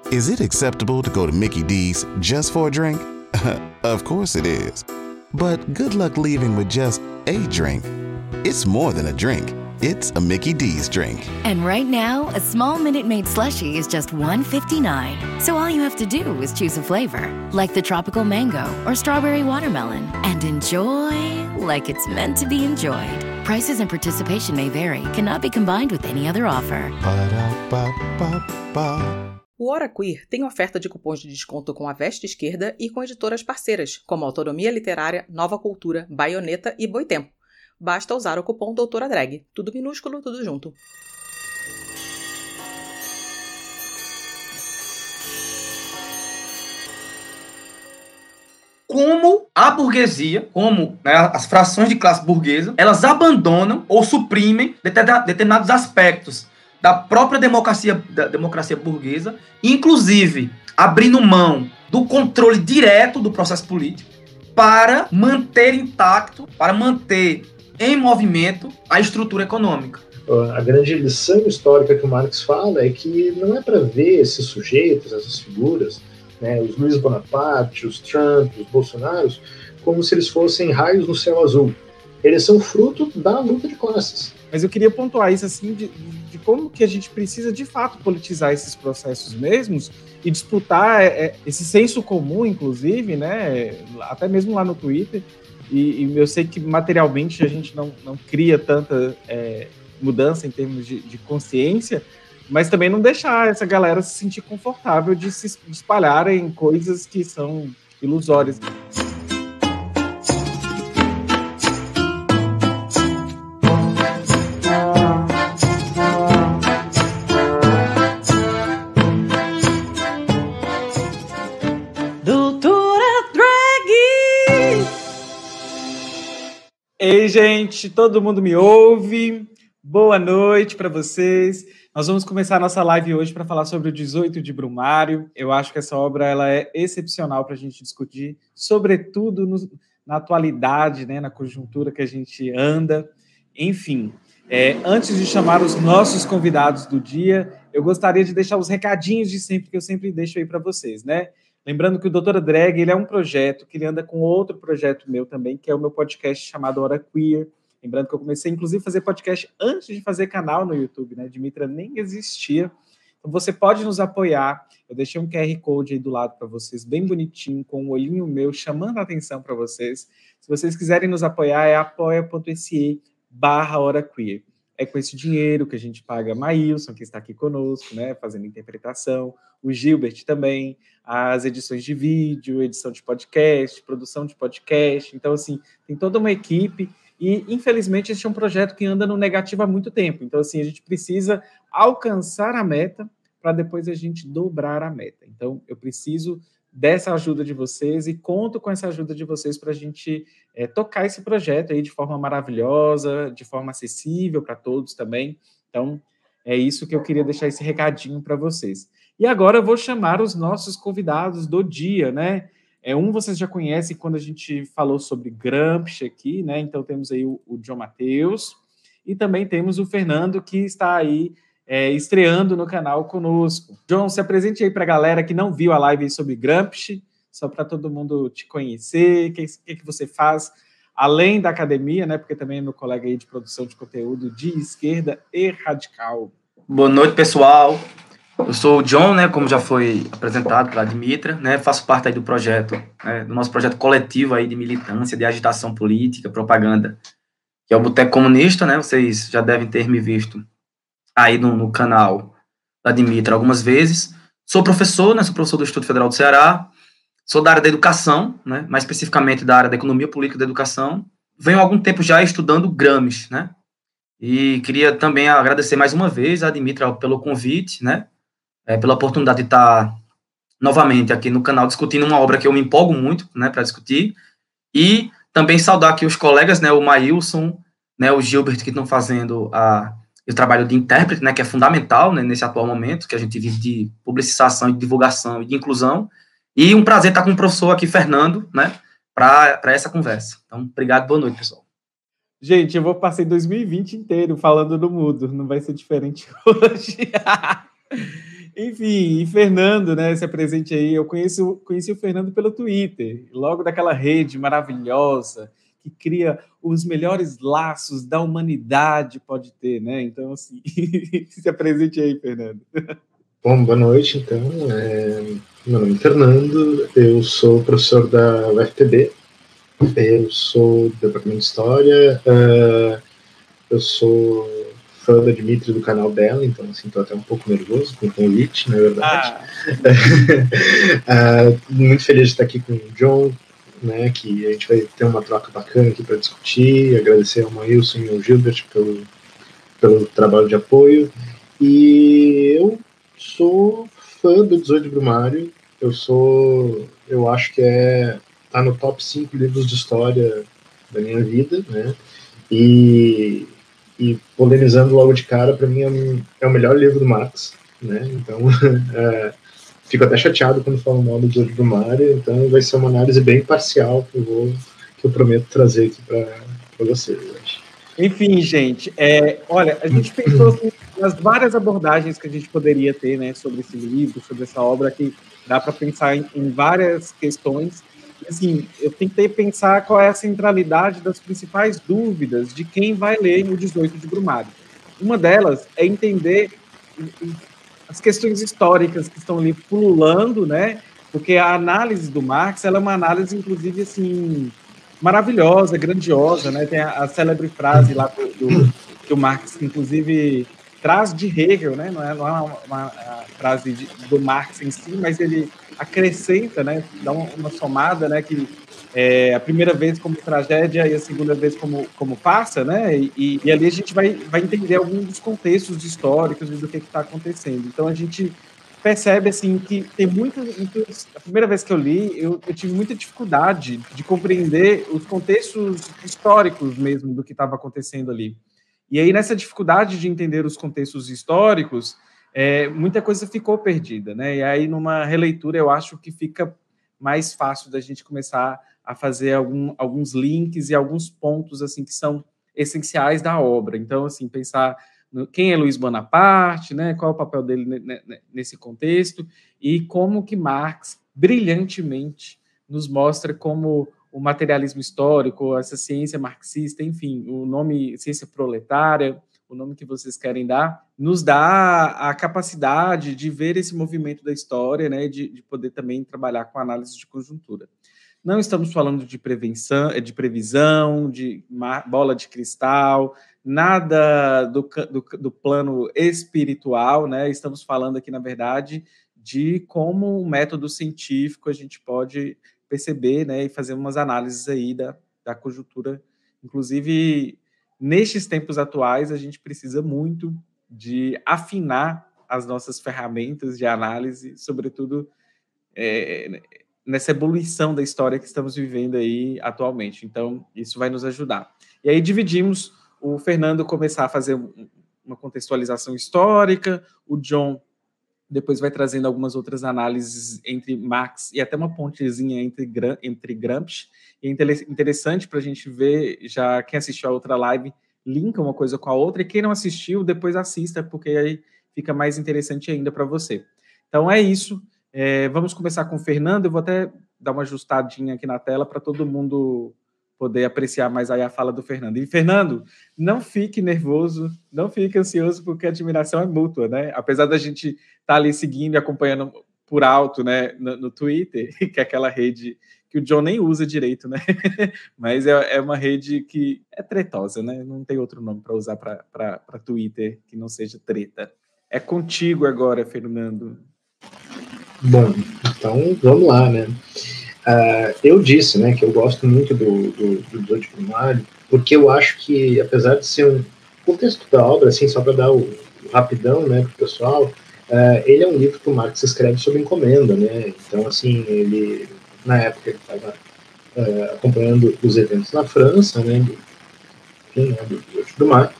Is it acceptable to go to Mickey D's just for a drink? Of course it is. But good luck leaving with just a drink. It's more than a drink. It's a Mickey D's drink. And right now, a small Minute Maid slushie is just $1.59. So all you have to do is choose a flavor, like the tropical mango or strawberry watermelon, and enjoy like it's meant to be enjoyed. Prices and participation may vary. Cannot be combined with any other offer. Ba-da-ba-ba-ba. O Hora Queer tem oferta de cupons de desconto com a Veste Esquerda e com editoras parceiras, como Autonomia Literária, Nova Cultura, Baioneta e Boitempo. Basta usar o cupom Doutora Drag. Tudo minúsculo, tudo junto. Como a burguesia, as frações de classe burguesa, elas abandonam ou suprimem determinados aspectos da própria democracia burguesa, inclusive abrindo mão do controle direto do processo político para manter intacto, para manter em movimento a estrutura econômica. A grande lição histórica que o Marx fala é que não é para ver esses sujeitos, essas figuras, né, os Luiz Bonaparte, os Trump, os Bolsonaros, como se eles fossem raios no céu azul. Eles são fruto da luta de classes. Mas eu queria pontuar isso assim, de como que a gente precisa de fato politizar esses processos mesmos e disputar esse senso comum, inclusive, né, até mesmo lá no Twitter. E eu sei que materialmente a gente não cria tanta mudança em termos de consciência, mas também não deixar essa galera se sentir confortável de se espalharem coisas que são ilusórias. Ei, gente, todo mundo me ouve? Boa noite para vocês. Nós vamos começar a nossa live hoje para falar sobre o 18 de Brumário. Eu acho que essa obra ela é excepcional para a gente discutir, sobretudo na atualidade, né, na conjuntura que a gente anda. Enfim, antes de chamar os nossos convidados do dia, eu gostaria de deixar os recadinhos de sempre, que eu sempre deixo aí para vocês, né? Lembrando que o Doutora Drag ele é um projeto que ele anda com outro projeto meu também, que é o meu podcast chamado Hora Queer. Lembrando que eu comecei, inclusive, a fazer podcast antes de fazer canal no YouTube, né? Dimitra nem existia. Então, você pode nos apoiar. Eu deixei um QR Code aí do lado para vocês, bem bonitinho, com um olhinho meu, chamando a atenção para vocês. Se vocês quiserem nos apoiar, é apoia.se/Hora Queer. É com esse dinheiro que a gente paga a Maílson, que está aqui conosco, né, fazendo interpretação, o Gilbert também, as edições de vídeo, edição de podcast, produção de podcast. Então, assim, tem toda uma equipe e, infelizmente, esse é um projeto que anda no negativo há muito tempo. Então, assim, a gente precisa alcançar a meta para depois a gente dobrar a meta. Então, eu preciso dessa ajuda de vocês e conto com essa ajuda de vocês para a gente tocar esse projeto aí de forma maravilhosa, de forma acessível para todos também. Então, é isso que eu queria deixar esse recadinho para vocês. E agora eu vou chamar os nossos convidados do dia, né? Vocês já conhecem quando a gente falou sobre Gramsci aqui, né? Então temos aí o John Matheus e também temos o Fernando, que está aí estreando no canal conosco. John, se apresente aí para a galera que não viu a live sobre Gramsci, só para todo mundo te conhecer, o que você faz além da academia, né? Porque também é meu colega aí de produção de conteúdo de esquerda e radical. Boa noite, pessoal. Eu sou o John, né, como já foi apresentado pela Dimitra, né, faço parte aí do projeto, do nosso projeto coletivo aí de militância, de agitação política, propaganda, que é o Boteco Comunista, né, vocês já devem ter me visto aí no canal da Dimitra algumas vezes. Sou professor, né, sou professor do Instituto Federal do Ceará, sou da área da educação, né, mais especificamente da área da economia política da educação. Venho há algum tempo já estudando Gramsci, né, e queria também agradecer mais uma vez a Dimitra pelo convite, né, pela oportunidade de estar novamente aqui no canal discutindo uma obra que eu me empolgo muito, né, para discutir, e também saudar aqui os colegas, né, o Maílson, né, o Gilbert, que estão fazendo o trabalho de intérprete, né, que é fundamental, né, nesse atual momento que a gente vive de publicização, de divulgação e de inclusão, e um prazer estar com o professor aqui, Fernando, né, para essa conversa. Então, obrigado, boa noite, pessoal. Gente, eu vou passar 2020 inteiro falando no mudo, não vai ser diferente hoje. Enfim, e Fernando, né, se apresente aí. Eu conheci o Fernando pelo Twitter, logo daquela rede maravilhosa que cria os melhores laços da humanidade, pode ter, né? Então, assim, se apresente aí, Fernando. Bom, boa noite, então. Meu nome é Fernando, eu sou professor da UFPB, eu sou do Departamento de História, eu sou fã da Dimitri do canal dela, então assim, tô até um pouco nervoso com o convite, na verdade. Muito feliz de estar aqui com o John, né, que a gente vai ter uma troca bacana aqui para discutir, agradecer ao Maílson e ao Gilbert pelo trabalho de apoio, e eu sou fã do 18 de Brumário, eu acho que tá no top 5 livros de história da minha vida, né, e polemizando logo de cara, para mim é o melhor livro do Marx, né? Então fico até chateado quando falo mal do 18 de Brumário, então vai ser uma análise bem parcial que eu prometo trazer aqui para vocês hoje. Enfim, gente, olha, a gente pensou assim, nas várias abordagens que a gente poderia ter, né, sobre esse livro, sobre essa obra, que dá para pensar em várias questões. Assim, eu tentei pensar qual é a centralidade das principais dúvidas de quem vai ler o 18 de Brumário. Uma delas é entender as questões históricas que estão ali pululando, né? Porque a análise do Marx, ela é uma análise, inclusive, assim, maravilhosa, grandiosa, né? Tem a célebre frase lá que o Marx, inclusive, traz de Hegel, né? Não é uma frase do Marx em si, mas ele acrescenta, né? Dá uma somada, né? Que a primeira vez como tragédia e a segunda vez como farsa, né? E ali a gente vai entender alguns dos contextos históricos e do que está acontecendo. Então a gente percebe assim que tem a primeira vez que eu li, eu tive muita dificuldade de compreender os contextos históricos mesmo do que estava acontecendo ali. E aí, nessa dificuldade de entender os contextos históricos, muita coisa ficou perdida, né? E aí, numa releitura, eu acho que fica mais fácil da gente começar a fazer alguns links e alguns pontos assim que são essenciais da obra. Então, assim, pensar quem é Luiz Bonaparte, né? Qual é o papel dele nesse contexto e como que Marx brilhantemente nos mostra como o materialismo histórico, essa ciência marxista, enfim, o nome ciência proletária, o nome que vocês querem dar, nos dá a capacidade de ver esse movimento da história, né, de poder também trabalhar com análise de conjuntura. Não estamos falando de previsão, de bola de cristal, nada do plano espiritual, né? Estamos falando aqui, na verdade, de como um método científico a gente pode perceber, né, e fazer umas análises aí da conjuntura. Inclusive, nestes tempos atuais, a gente precisa muito de afinar as nossas ferramentas de análise, sobretudo nessa evolução da história que estamos vivendo aí atualmente. Então, isso vai nos ajudar. E aí dividimos o Fernando começar a fazer uma contextualização histórica, o John depois vai trazendo algumas outras análises entre Marx e até uma pontezinha entre Gramsci. E é interessante para a gente ver, já quem assistiu a outra live, linka uma coisa com a outra, e quem não assistiu, depois assista, porque aí fica mais interessante ainda para você. Então é isso. Vamos começar com o Fernando. Eu vou até dar uma ajustadinha aqui na tela para todo mundo poder apreciar mais aí a fala do Fernando. E, Fernando, não fique nervoso, não fique ansioso, porque a admiração é mútua, né? Apesar da gente estar ali seguindo e acompanhando por alto, né, no Twitter, que é aquela rede que o John nem usa direito, né? Mas é uma rede que é tretosa, né? Não tem outro nome para usar para Twitter que não seja treta. É contigo agora, Fernando. Bom, então vamos lá, né? Eu disse, né, que eu gosto muito do 18 de Brumário, porque eu acho que, apesar de ser um contexto da obra, assim, só para dar o rapidão, né, para o pessoal, ele é um livro que o Marx escreve sob encomenda, né? Então, assim, ele, na época, ele estava acompanhando os eventos na França, né, do 18 de Brumário,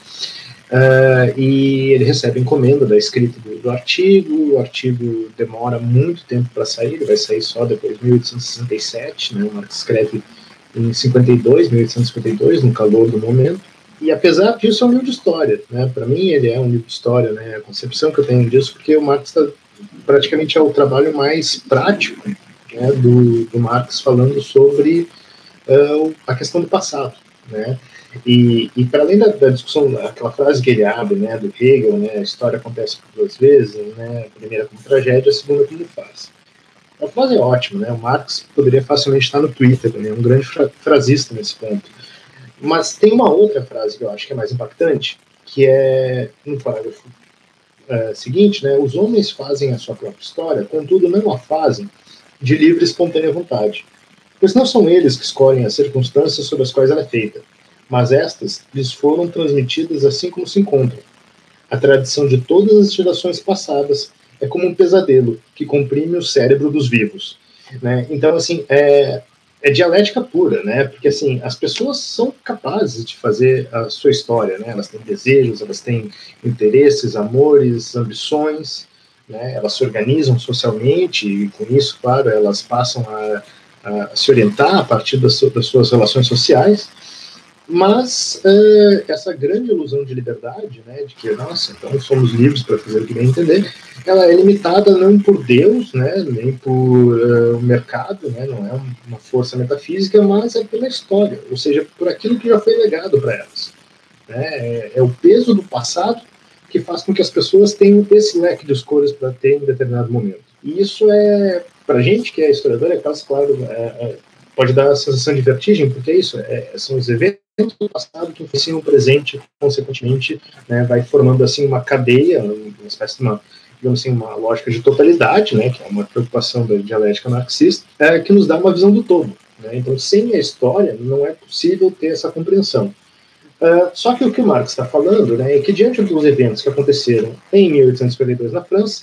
e ele recebe encomenda da escrita do artigo. O artigo demora muito tempo para sair, ele vai sair só depois de 1867, né? O Marx escreve em 1852, no calor do momento, e apesar disso é um livro de história, né? Para mim ele é um livro de história, né? A concepção que eu tenho disso, porque o Marx está praticamente é o trabalho mais prático, né, do Marx falando sobre a questão do passado, né? E para além da discussão, aquela frase que ele abre, né, do Hegel, né, a história acontece por duas vezes, né, a primeira como tragédia, a segunda como farsa. A frase é ótima, né? O Marx poderia facilmente estar no Twitter, né, um grande frasista nesse ponto. Mas tem uma outra frase que eu acho que é mais impactante, que é no parágrafo seguinte, né, os homens fazem a sua própria história, contudo não a fazem de livre e espontânea vontade, pois não são eles que escolhem as circunstâncias sob as quais ela é feita, mas estas lhes foram transmitidas assim como se encontram. A tradição de todas as gerações passadas é como um pesadelo que comprime o cérebro dos vivos, né? Então, assim, é dialética pura, né? Porque, assim, as pessoas são capazes de fazer a sua história, né? Elas têm desejos, elas têm interesses, amores, ambições, né? Elas se organizam socialmente e, com isso, claro, elas passam a se orientar a partir das suas relações sociais. Mas essa grande ilusão de liberdade, né, de que, nossa, então somos livres para fazer o que bem entender, ela é limitada não por Deus, né, nem por o mercado, né, não é uma força metafísica, mas é pela história, ou seja, por aquilo que já foi legado para elas. Né, é o peso do passado que faz com que as pessoas tenham esse leque de escolhas para ter em determinado momento. E isso para a gente que é historiador, claro, pode dar a sensação de vertigem, porque é isso, são os eventos do passado que influenciam o presente, consequentemente, né, vai formando assim uma cadeia, uma espécie de uma, digamos assim, uma lógica de totalidade, né, que é uma preocupação da dialética marxista, que nos dá uma visão do todo. Né? Então, sem a história, não é possível ter essa compreensão. Só que o que o Marx está falando, né, é que diante dos eventos que aconteceram em 1852 na França,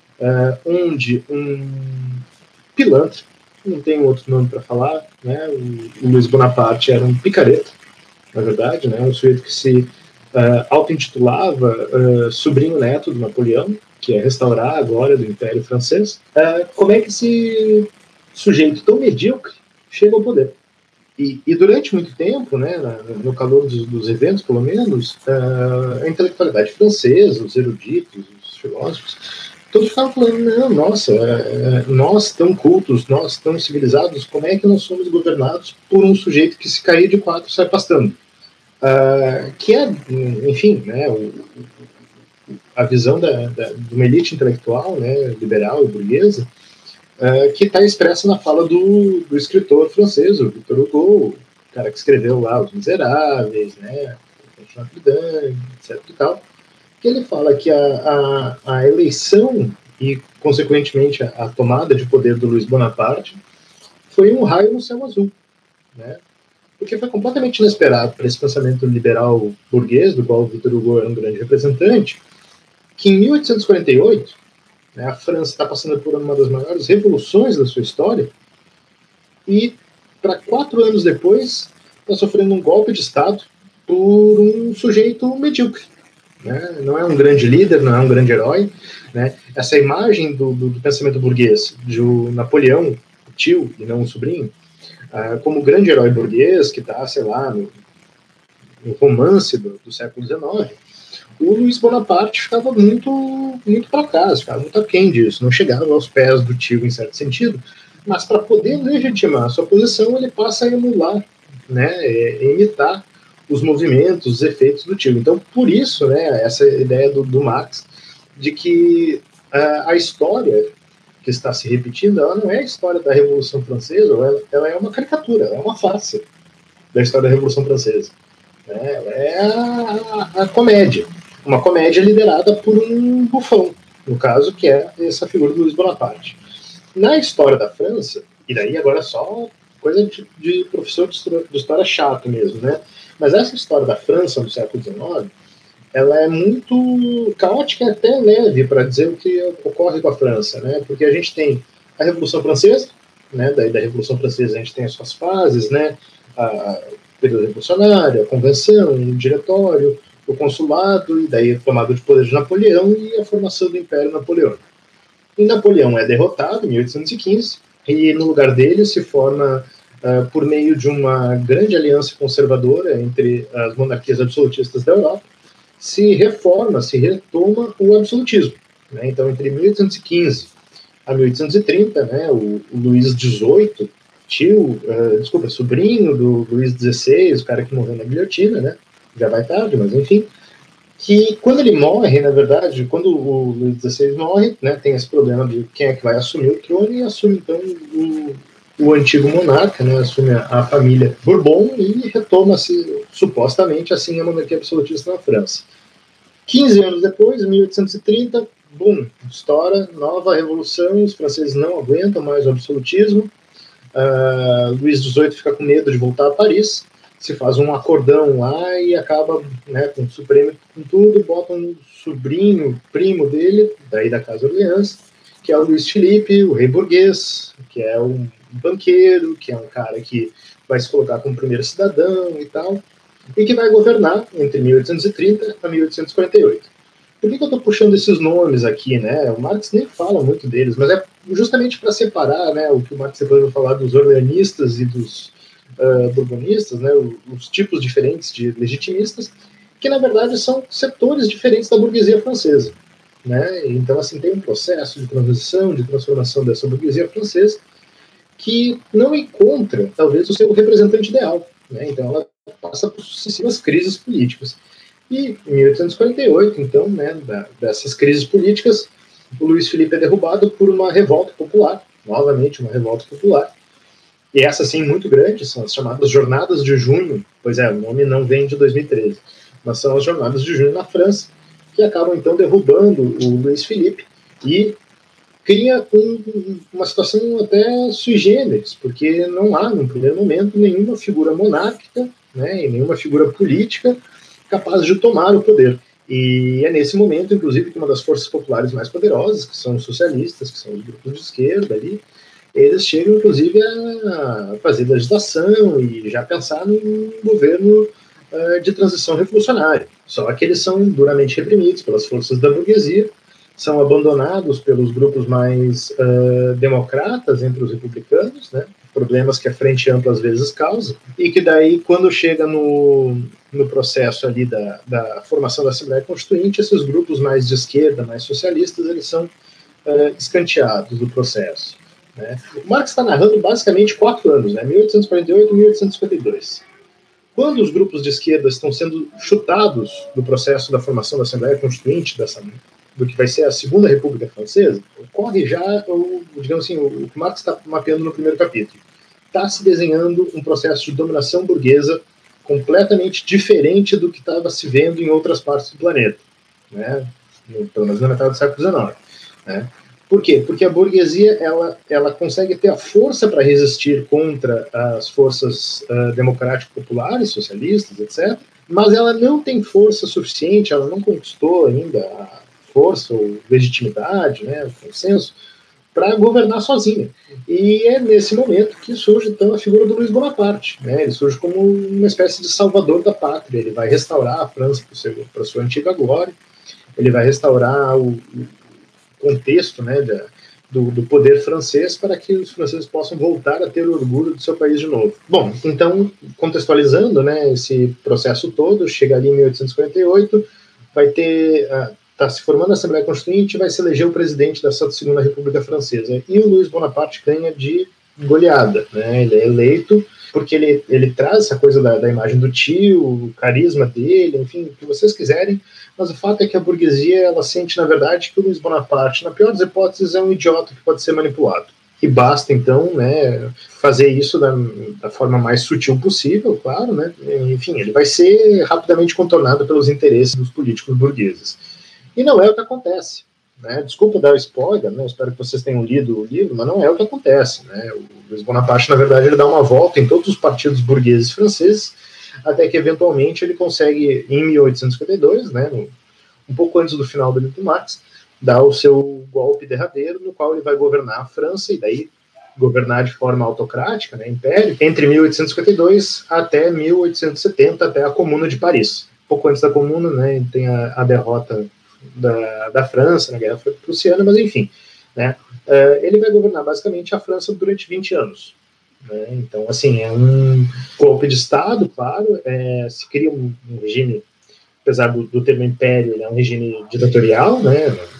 onde um pilantra, não tem outro nome para falar, né, o Luiz Bonaparte era um picareta, na verdade, né, um sujeito que se auto-intitulava sobrinho neto do Napoleão, que é restaurar a glória do Império Francês. Como é que esse sujeito tão medíocre chega ao poder? E durante muito tempo, né, no calor dos eventos, pelo menos, a intelectualidade francesa, os eruditos, os filósofos, todos ficavam falando, não, nossa, nós tão cultos, nós tão civilizados, como é que nós somos governados por um sujeito que se cair de quatro sai pastando? Que é, enfim, né, a visão de uma elite intelectual, né, liberal e burguesa, que está expressa na fala do escritor francês, o Victor Hugo, o cara que escreveu lá Os Miseráveis, né, Notre Dame, etc. e tal, que ele fala que a eleição e, consequentemente, a tomada de poder do Luiz Bonaparte foi um raio no céu azul, né? Porque foi completamente inesperado para esse pensamento liberal burguês, do qual o Victor Hugo era um grande representante, que em 1848, né, a França está passando por uma das maiores revoluções da sua história, e para 4 anos depois está sofrendo um golpe de Estado por um sujeito medíocre. Né? Não é um grande líder, não é um grande herói. Né? Essa imagem do pensamento burguês de Napoleão, o tio e não o sobrinho, como grande herói burguês que está, sei lá, no romance do século XIX, o Luiz Bonaparte ficava muito, muito para trás, ficava muito aquém disso, não chegava aos pés do tio em certo sentido, mas para poder legitimar a sua posição, ele passa a emular, né, imitar os movimentos, os efeitos do tio. Então, por isso, né, essa ideia do Marx de que a história que está se repetindo, ela não é a história da Revolução Francesa, ela é uma caricatura, ela é uma farsa da história da Revolução Francesa. Né? Ela é a comédia, uma comédia liderada por um bufão, no caso, que é essa figura do Luiz Bonaparte. Na história da França, e daí agora só coisa de professor de história chato mesmo, né? Mas essa história da França no século XIX, ela é muito caótica e até leve para dizer o que ocorre com a França, né? Porque a gente tem a Revolução Francesa, né? Daí da Revolução Francesa a gente tem as suas fases, né? A período revolucionário, a convenção, o diretório, o consulado, e daí a tomada de poder de Napoleão e a formação do Império Napoleônico. E Napoleão é derrotado em 1815, e no lugar dele se forma, por meio de uma grande aliança conservadora entre as monarquias absolutistas da Europa, se reforma, se retoma o absolutismo. né? Então, entre 1815 a 1830, né, o Luís XVIII, sobrinho do Luís XVI, o cara que morreu na guilhotina, né? Já vai tarde, mas enfim, que quando ele morre, na verdade, quando o Luís XVI morre, né, tem esse problema de quem é que vai assumir o trono, e assume então o antigo monarca, né, assume a família Bourbon e retoma-se supostamente assim a monarquia absolutista na França. 15 anos depois, em 1830, bum, estoura, nova revolução, os franceses não aguentam mais o absolutismo, Luís XVIII fica com medo de voltar a Paris, se faz um acordão lá e acaba, né, com o Supremo, com tudo, bota um sobrinho, primo dele, daí da Casa Orleans, que é o Luís Felipe, o rei burguês, que é um banqueiro, que é um cara que vai se colocar como primeiro cidadão e tal, e que vai governar entre 1830 a 1848. Por que eu estou puxando esses nomes aqui, né? O Marx nem fala muito deles, mas é justamente para separar, né, o que o Marx depois vai falar dos orleanistas e dos bourbonistas, né, os tipos diferentes de legitimistas, que na verdade são setores diferentes da burguesia francesa, né? Então, assim, tem um processo de transição, de transformação dessa burguesia francesa que não encontra, talvez, o seu representante ideal, né? Então, ela passa por sucessivas crises políticas. E em 1848, então, né, dessas crises políticas, o Luís Felipe é derrubado por uma revolta popular, novamente uma revolta popular, e essa sim muito grande, são as chamadas Jornadas de Junho, pois é, o nome não vem de 2013, mas são as Jornadas de Junho na França, que acabam então derrubando o Luís Felipe e cria uma situação até sui generis, porque não há, no primeiro momento, nenhuma figura monárquica, né, e nenhuma figura política capaz de tomar o poder. E é nesse momento, inclusive, que uma das forças populares mais poderosas, que são os socialistas, que são os grupos de esquerda ali, eles chegam, inclusive, a fazer legislação e já pensar num governo de transição revolucionária. Só que eles são duramente reprimidos pelas forças da burguesia, são abandonados pelos grupos mais democratas entre os republicanos, né? Problemas que a Frente Ampla às vezes causa, e que daí, quando chega no processo ali da formação da Assembleia Constituinte, esses grupos mais de esquerda, mais socialistas, eles são escanteados do processo, né? O Marx está narrando basicamente 4 anos, né? 1848 e 1852. Quando os grupos de esquerda estão sendo chutados do processo da formação da Assembleia Constituinte, do que vai ser a Segunda República Francesa, ocorre já, digamos assim, o que Marx está mapeando no primeiro capítulo. Está se desenhando um processo de dominação burguesa completamente diferente do que estava se vendo em outras partes do planeta, né? Pelo menos na metade do século XIX. Né? Por quê? Porque a burguesia ela consegue ter a força para resistir contra as forças democrático-populares, socialistas, etc., mas ela não tem força suficiente, ela não conquistou ainda a força ou legitimidade, né, o consenso, para governar sozinha. E é nesse momento que surge, então, a figura do Luís Bonaparte. Né? Ele surge como uma espécie de salvador da pátria. Ele vai restaurar a França para sua antiga glória, ele vai restaurar o contexto, né, do poder francês para que os franceses possam voltar a ter orgulho do seu país de novo. Bom, então, contextualizando, né, esse processo todo, chega ali em 1848, vai ter... Está se formando a Assembleia Constituinte, vai se eleger o presidente dessa Segunda República Francesa. E o Luís Bonaparte ganha de goleada. Né? Ele é eleito porque ele traz essa coisa da imagem do tio, o carisma dele, enfim, o que vocês quiserem, mas o fato é que a burguesia ela sente, na verdade, que o Luís Bonaparte, na pior das hipóteses, é um idiota que pode ser manipulado. E basta, então, né, fazer isso da forma mais sutil possível, claro, né? Enfim, ele vai ser rapidamente contornado pelos interesses dos políticos burgueses. E não é o que acontece. Né? Desculpa dar o spoiler, né? Espero que vocês tenham lido o livro, mas não é o que acontece. Né? O Luís Bonaparte, na verdade, ele dá uma volta em todos os partidos burgueses franceses, até que, eventualmente, ele consegue, em 1852, né, um pouco antes do final do livro do Marx, dar o seu golpe derradeiro, no qual ele vai governar a França, e daí governar de forma autocrática, né, império, entre 1852 até 1870, até a Comuna de Paris. Pouco antes da Comuna, né, tem a derrota da França na Guerra Prussiana, mas enfim, né, ele vai governar basicamente a França durante 20 anos. Né, então, assim, é um golpe de Estado, claro, se cria um regime, apesar do termo império, ele é um regime ditatorial, né,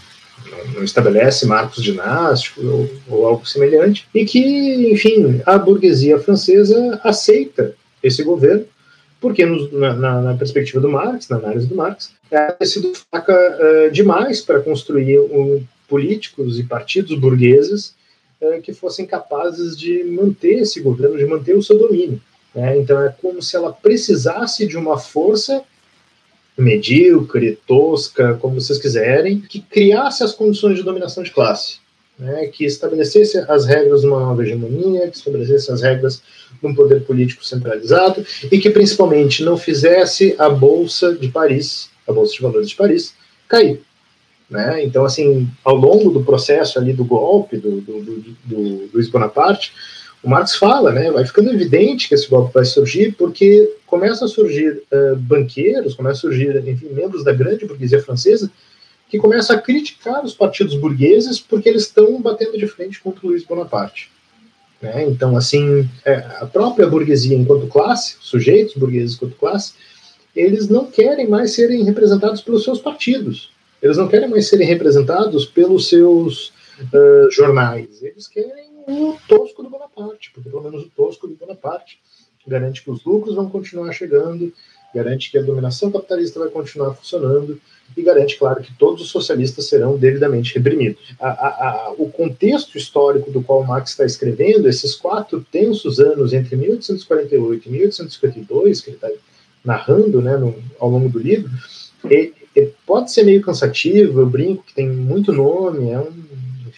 não estabelece marcos dinásticos ou algo semelhante, e que, enfim, a burguesia francesa aceita esse governo, porque na perspectiva do Marx, na análise do Marx, ela tem sido fraca demais para construir políticos e partidos burgueses que fossem capazes de manter esse governo, de manter o seu domínio. Então é como se ela precisasse de uma força medíocre, tosca, como vocês quiserem, que criasse as condições de dominação de classe, que estabelecesse as regras de uma nova hegemonia, que estabelecesse as regras de um poder político centralizado e que, principalmente, não fizesse a Bolsa de Paris, a Bolsa de Valores de Paris, cair. Então, assim, ao longo do processo ali do golpe do Luiz Bonaparte, o Marx fala, vai ficando evidente que esse golpe vai surgir porque começam a surgir banqueiros, começam a surgir, enfim, membros da grande burguesia francesa que começam a criticar os partidos burgueses porque eles estão batendo de frente contra o Luiz Bonaparte. Então, assim, a própria burguesia enquanto classe, sujeitos burgueses enquanto classe, eles não querem mais serem representados pelos seus partidos. Eles não querem mais serem representados pelos seus jornais. Eles querem o tosco do Bonaparte, porque pelo menos o tosco do Bonaparte garante que os lucros vão continuar chegando, garante que a dominação capitalista vai continuar funcionando e garante, claro, que todos os socialistas serão devidamente reprimidos. O contexto histórico do qual Marx está escrevendo, esses 4 tensos anos entre 1848 e 1852, que ele está narrando ao longo do livro, ele pode ser meio cansativo, eu brinco que tem muito nome, é um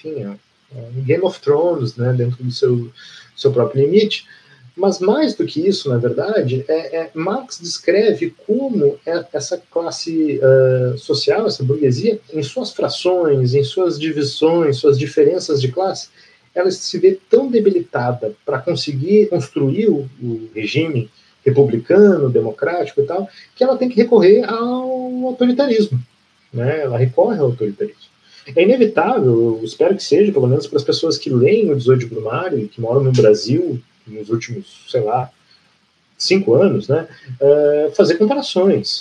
Game of Thrones, dentro do seu próprio limite, mas mais do que isso, na verdade, Marx descreve como essa classe social, essa burguesia, em suas frações, em suas divisões, suas diferenças de classe, ela se vê tão debilitada para conseguir construir o regime republicano, democrático e tal, que ela tem que recorrer ao autoritarismo. Ela recorre ao autoritarismo. É inevitável, eu espero que seja, pelo menos para as pessoas que leem o 18 de Brumário e que moram no Brasil nos últimos, 5 anos, fazer comparações.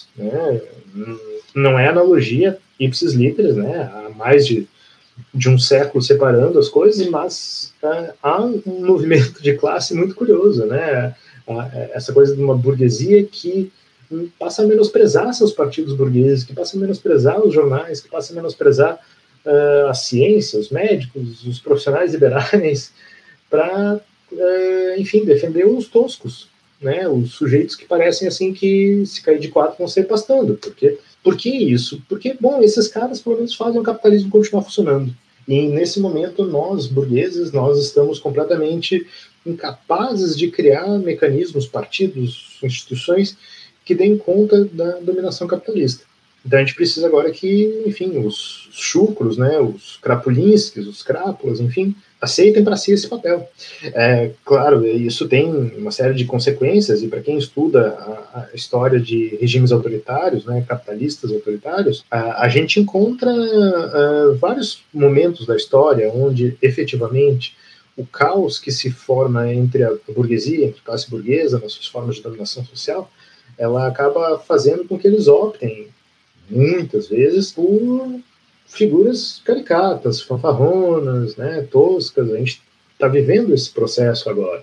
Não é analogia ipsis literis, há mais de um século separando as coisas, mas há um movimento de classe muito curioso, essa coisa de uma burguesia que passa a menosprezar seus partidos burgueses, que passa a menosprezar os jornais, que passa a menosprezar a ciência, os médicos, os profissionais liberais, para, enfim, defender os toscos, os sujeitos que parecem assim que se cair de 4 vão ser pastando. Por que isso? Porque, esses caras pelo menos fazem o capitalismo continuar funcionando. E nesse momento nós, burgueses, nós estamos completamente incapazes de criar mecanismos, partidos, instituições que deem conta da dominação capitalista. Então a gente precisa agora que, enfim, os chucros, os krapulinskis, os crápulas, enfim, aceitem para si esse papel. Claro, isso tem uma série de consequências, e para quem estuda a história de regimes autoritários, capitalistas autoritários, a gente encontra vários momentos da história onde, efetivamente, o caos que se forma entre a burguesia, entre a classe burguesa, nas suas formas de dominação social, ela acaba fazendo com que eles optem, muitas vezes, por figuras caricatas, fanfarronas, toscas. A gente está vivendo esse processo agora.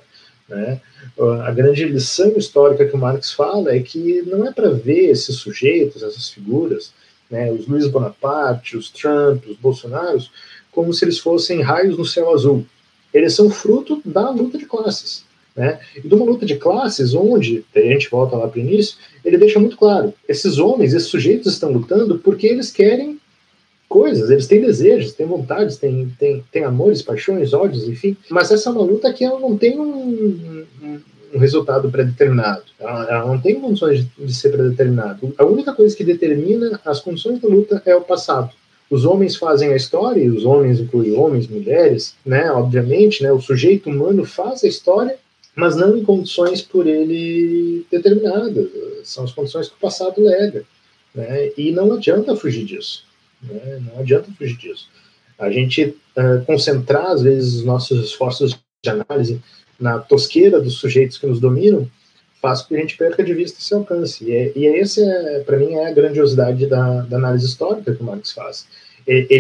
A grande lição histórica que o Marx fala é que não é para ver esses sujeitos, essas figuras, os Luiz Bonaparte, os Trump, os Bolsonaros, como se eles fossem raios no céu azul. Eles são fruto da luta de classes. E de uma luta de classes onde, a gente volta lá para o início, ele deixa muito claro, esses homens, esses sujeitos estão lutando porque eles querem coisas, eles têm desejos, têm vontades, têm amores, paixões, ódios, enfim, mas essa é uma luta que ela não tem um resultado pré-determinado, ela não tem condições de ser pré-determinado. A única coisa que determina as condições da luta é o passado. Os homens fazem a história, e os homens incluem homens, mulheres, obviamente, o sujeito humano faz a história, mas não em condições por ele determinadas, são as condições que o passado lega, e não adianta fugir disso, não adianta fugir disso. A gente concentrar, às vezes, os nossos esforços de análise na tosqueira dos sujeitos que nos dominam, faz com que a gente perca de vista esse alcance, esse, para mim, é a grandiosidade da análise histórica que o Marx faz. Ele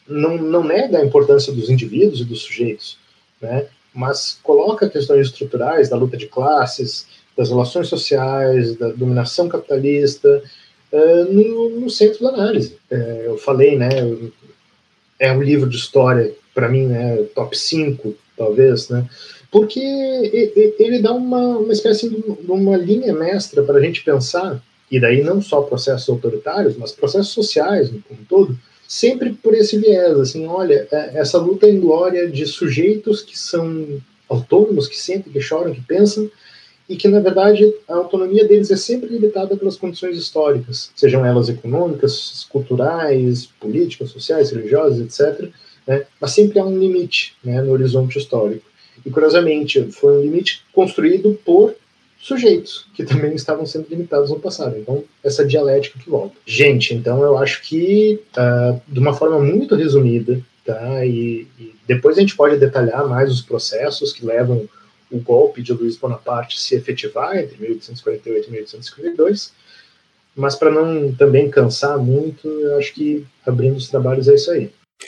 não nega a importância dos indivíduos e dos sujeitos, né? Mas coloca questões estruturais da luta de classes, das relações sociais, da dominação capitalista, no centro da análise. Eu falei, né, é um livro de história, para mim, né, top 5, talvez, né, porque ele dá uma espécie de uma linha mestra para a gente pensar, e daí não só processos autoritários, mas processos sociais, como um todo, sempre por esse viés, assim, olha, essa luta em glória de sujeitos que são autônomos, que sentem, que choram, que pensam, e que, na verdade, a autonomia deles é sempre limitada pelas condições históricas, sejam elas econômicas, culturais, políticas, sociais, religiosas, etc., né? Mas sempre há um limite, né, no horizonte histórico. E, curiosamente, foi um limite construído por sujeitos, que também estavam sendo limitados no passado. Então, essa dialética que volta. Gente, então eu acho que, de uma forma muito resumida, tá, e depois a gente pode detalhar mais os processos que levam o golpe de Luiz Bonaparte se efetivar entre 1848 e 1852, mas para não também cansar muito, eu acho que abrindo os trabalhos é isso aí.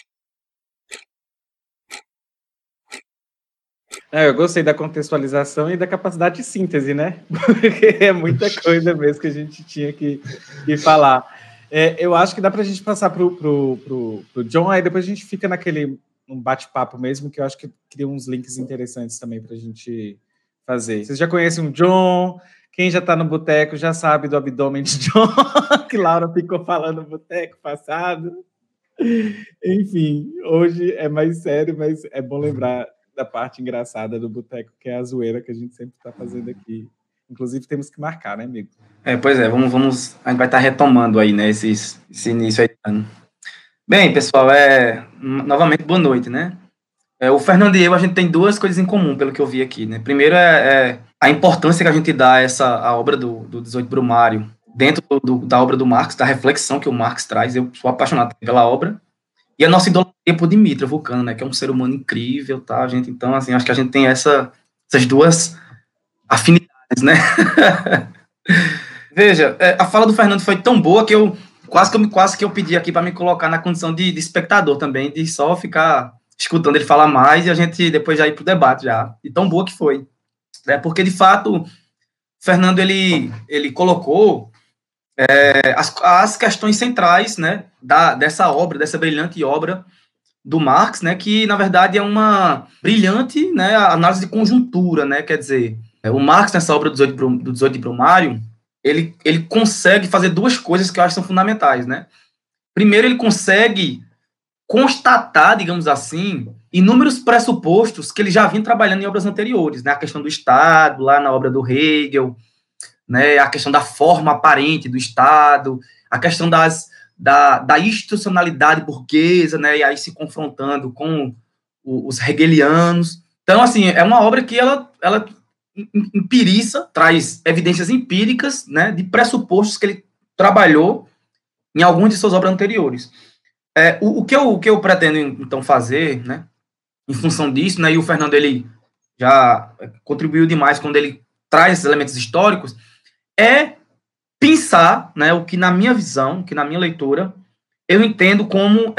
Eu gostei da contextualização e da capacidade de síntese, né? Porque é muita coisa mesmo que a gente tinha que falar. Eu acho que dá para a gente passar pro John, aí depois a gente fica num bate-papo mesmo, que eu acho que cria uns links interessantes também para a gente fazer. Vocês já conhecem o John? Quem já está no boteco já sabe do abdômen de John, que Laura ficou falando no boteco passado. Enfim, hoje é mais sério, mas é bom lembrar da parte engraçada do boteco, que é a zoeira que a gente sempre está fazendo aqui. Inclusive, temos que marcar, né, amigo? Pois é, vamos a gente vai estar retomando aí, né, esse início aí do ano. Bem, pessoal, novamente, boa noite, né? O Fernando e eu, a gente tem duas coisas em comum, pelo que eu vi aqui, né? Primeiro é a importância que a gente dá a obra do 18 Brumário dentro da obra do Marx, da reflexão que o Marx traz. Eu sou apaixonado pela obra. E a nossa idolatria por Dimitra Vulcano, né? Que é um ser humano incrível, tá, gente? Então, assim, acho que a gente tem essas duas afinidades, né? Veja, a fala do Fernando foi tão boa que eu quase que eu pedi aqui para me colocar na condição de espectador também, de só ficar escutando ele falar mais e a gente depois já ir para o debate já. E tão boa que foi. Porque, de fato, o Fernando, ele colocou as questões centrais, né, dessa obra, dessa brilhante obra do Marx, né, que, na verdade, é uma brilhante, né, análise de conjuntura, né, quer dizer, o Marx, nessa obra do 18 de Brumário, ele consegue fazer duas coisas que eu acho que são fundamentais, né. Primeiro, ele consegue constatar, digamos assim, inúmeros pressupostos que ele já vinha trabalhando em obras anteriores, né, a questão do Estado, lá na obra do Hegel, né, a questão da forma aparente do Estado, a questão da institucionalidade burguesa, né, e aí se confrontando com os hegelianos. Então, assim, é uma obra que ela empiriça, traz evidências empíricas, né, de pressupostos que ele trabalhou em algumas de suas obras anteriores. O que eu pretendo, então, fazer, né, em função disso, né, e o Fernando, ele já contribuiu demais quando ele traz esses elementos históricos, é pensar, né, o que na minha visão, que na minha leitura, eu entendo como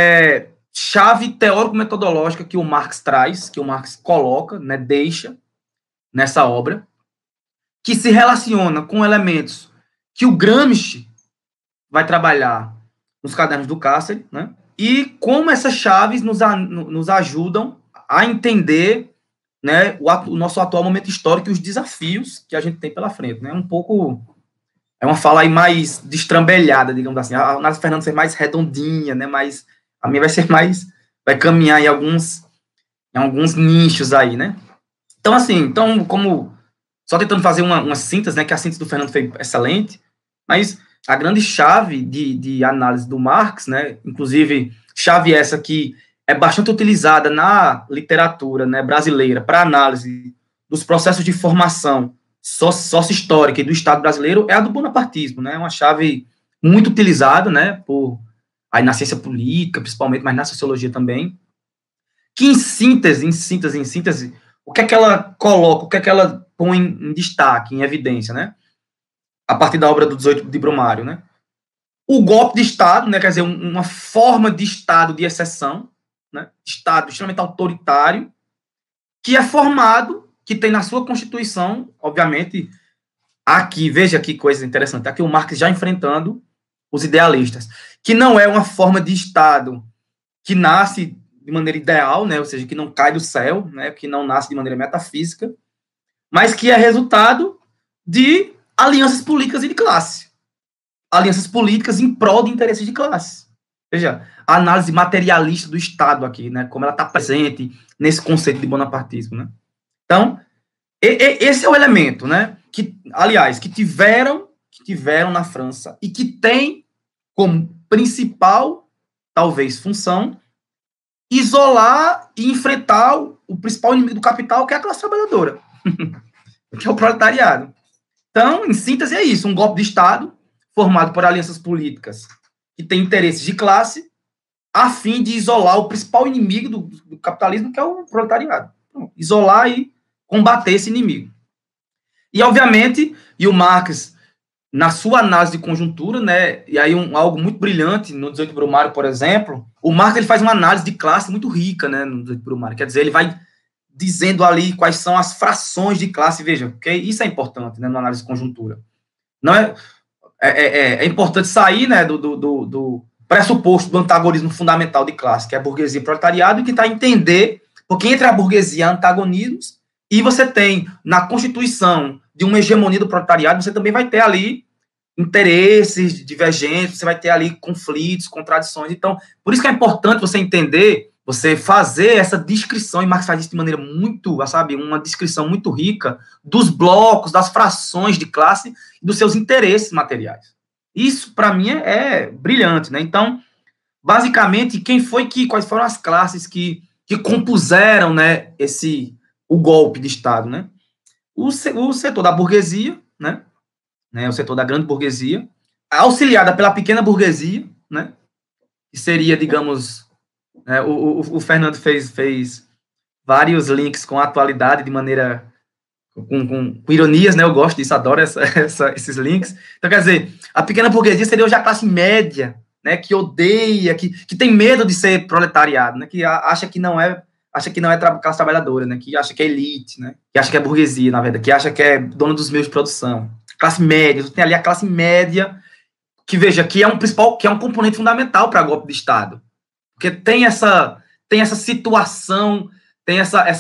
chave teórico-metodológica que o Marx traz, que o Marx coloca, né, deixa nessa obra, que se relaciona com elementos que o Gramsci vai trabalhar nos cadernos do Cáceres, né, e como essas chaves nos ajudam a entender, né, o nosso atual momento histórico e os desafios que a gente tem pela frente, né? É uma fala aí mais destrambelhada, digamos assim. A análise do Fernando ser mais redondinha, né? Mas a minha vai caminhar em alguns nichos aí, né? Então, assim, só tentando fazer uma síntese, né? Que a síntese do Fernando foi excelente, mas a grande chave de análise do Marx, né? Inclusive, chave essa que é bastante utilizada na literatura, né, brasileira para análise dos processos de formação sócio-histórica e do Estado brasileiro, é a do bonapartismo, né, uma chave muito utilizada, né, aí na ciência política, principalmente, mas na sociologia também, que em síntese, o que é que ela coloca, o que é que ela põe em destaque, em evidência, né, a partir da obra do 18 de Brumário, né. o golpe de Estado, né, quer dizer, uma forma de Estado de exceção, né, Estado extremamente autoritário, que é formado, que tem na sua Constituição, obviamente, aqui, veja que coisa interessante, aqui o Marx já enfrentando os idealistas, que não é uma forma de Estado que nasce de maneira ideal, né, ou seja, que não cai do céu, né, que não nasce de maneira metafísica, mas que é resultado de alianças políticas e de classe. Alianças políticas em prol de interesses de classe. Veja, a análise materialista do Estado aqui, né, como ela está presente nesse conceito de bonapartismo, né. Então, esse é o elemento, né, que, aliás, que tiveram na França e que tem como principal, talvez, função, isolar e enfrentar o principal inimigo do capital, que é a classe trabalhadora, que é o proletariado. Então, em síntese, é isso, um golpe de Estado formado por alianças políticas que têm interesses de classe, a fim de isolar o principal inimigo do capitalismo, que é o proletariado. Então, isolar e combater esse inimigo. E, obviamente, o Marx, na sua análise de conjuntura, né, e aí algo muito brilhante no 18 Brumário, por exemplo, o Marx ele faz uma análise de classe muito rica, né, no 18 Brumário, quer dizer, ele vai dizendo ali quais são as frações de classe, veja, porque isso é importante, né, na análise de conjuntura. Não é importante sair, né, do pressuposto do antagonismo fundamental de classe, que é a burguesia e o proletariado, e tentar entender, porque entre a burguesia há antagonismos, e você tem, na constituição de uma hegemonia do proletariado, você também vai ter ali interesses divergentes, você vai ter ali conflitos, contradições. Então, por isso que é importante você entender, você fazer essa descrição, e Marx faz isso de maneira muito, sabe, uma descrição muito rica dos blocos, das frações de classe e dos seus interesses materiais. Isso, para mim, é brilhante, né? Então, basicamente, quais foram as classes que compuseram, né, o golpe de Estado, né? O setor da burguesia, né, o setor da grande burguesia, auxiliada pela pequena burguesia, né, que seria, digamos, o Fernando fez vários links com a atualidade de maneira, com ironias, né, eu gosto disso, adoro esses links. Então, quer dizer, a pequena burguesia seria hoje a classe média, né, que odeia, que tem medo de ser proletariado, né, que acha que não é classe trabalhadora, né, que acha que é elite, né, que acha que é burguesia, na verdade, que acha que é dono dos meios de produção. Classe média, você tem ali a classe média, que veja, que é um componente fundamental para golpe de Estado. Porque tem essa situação, tem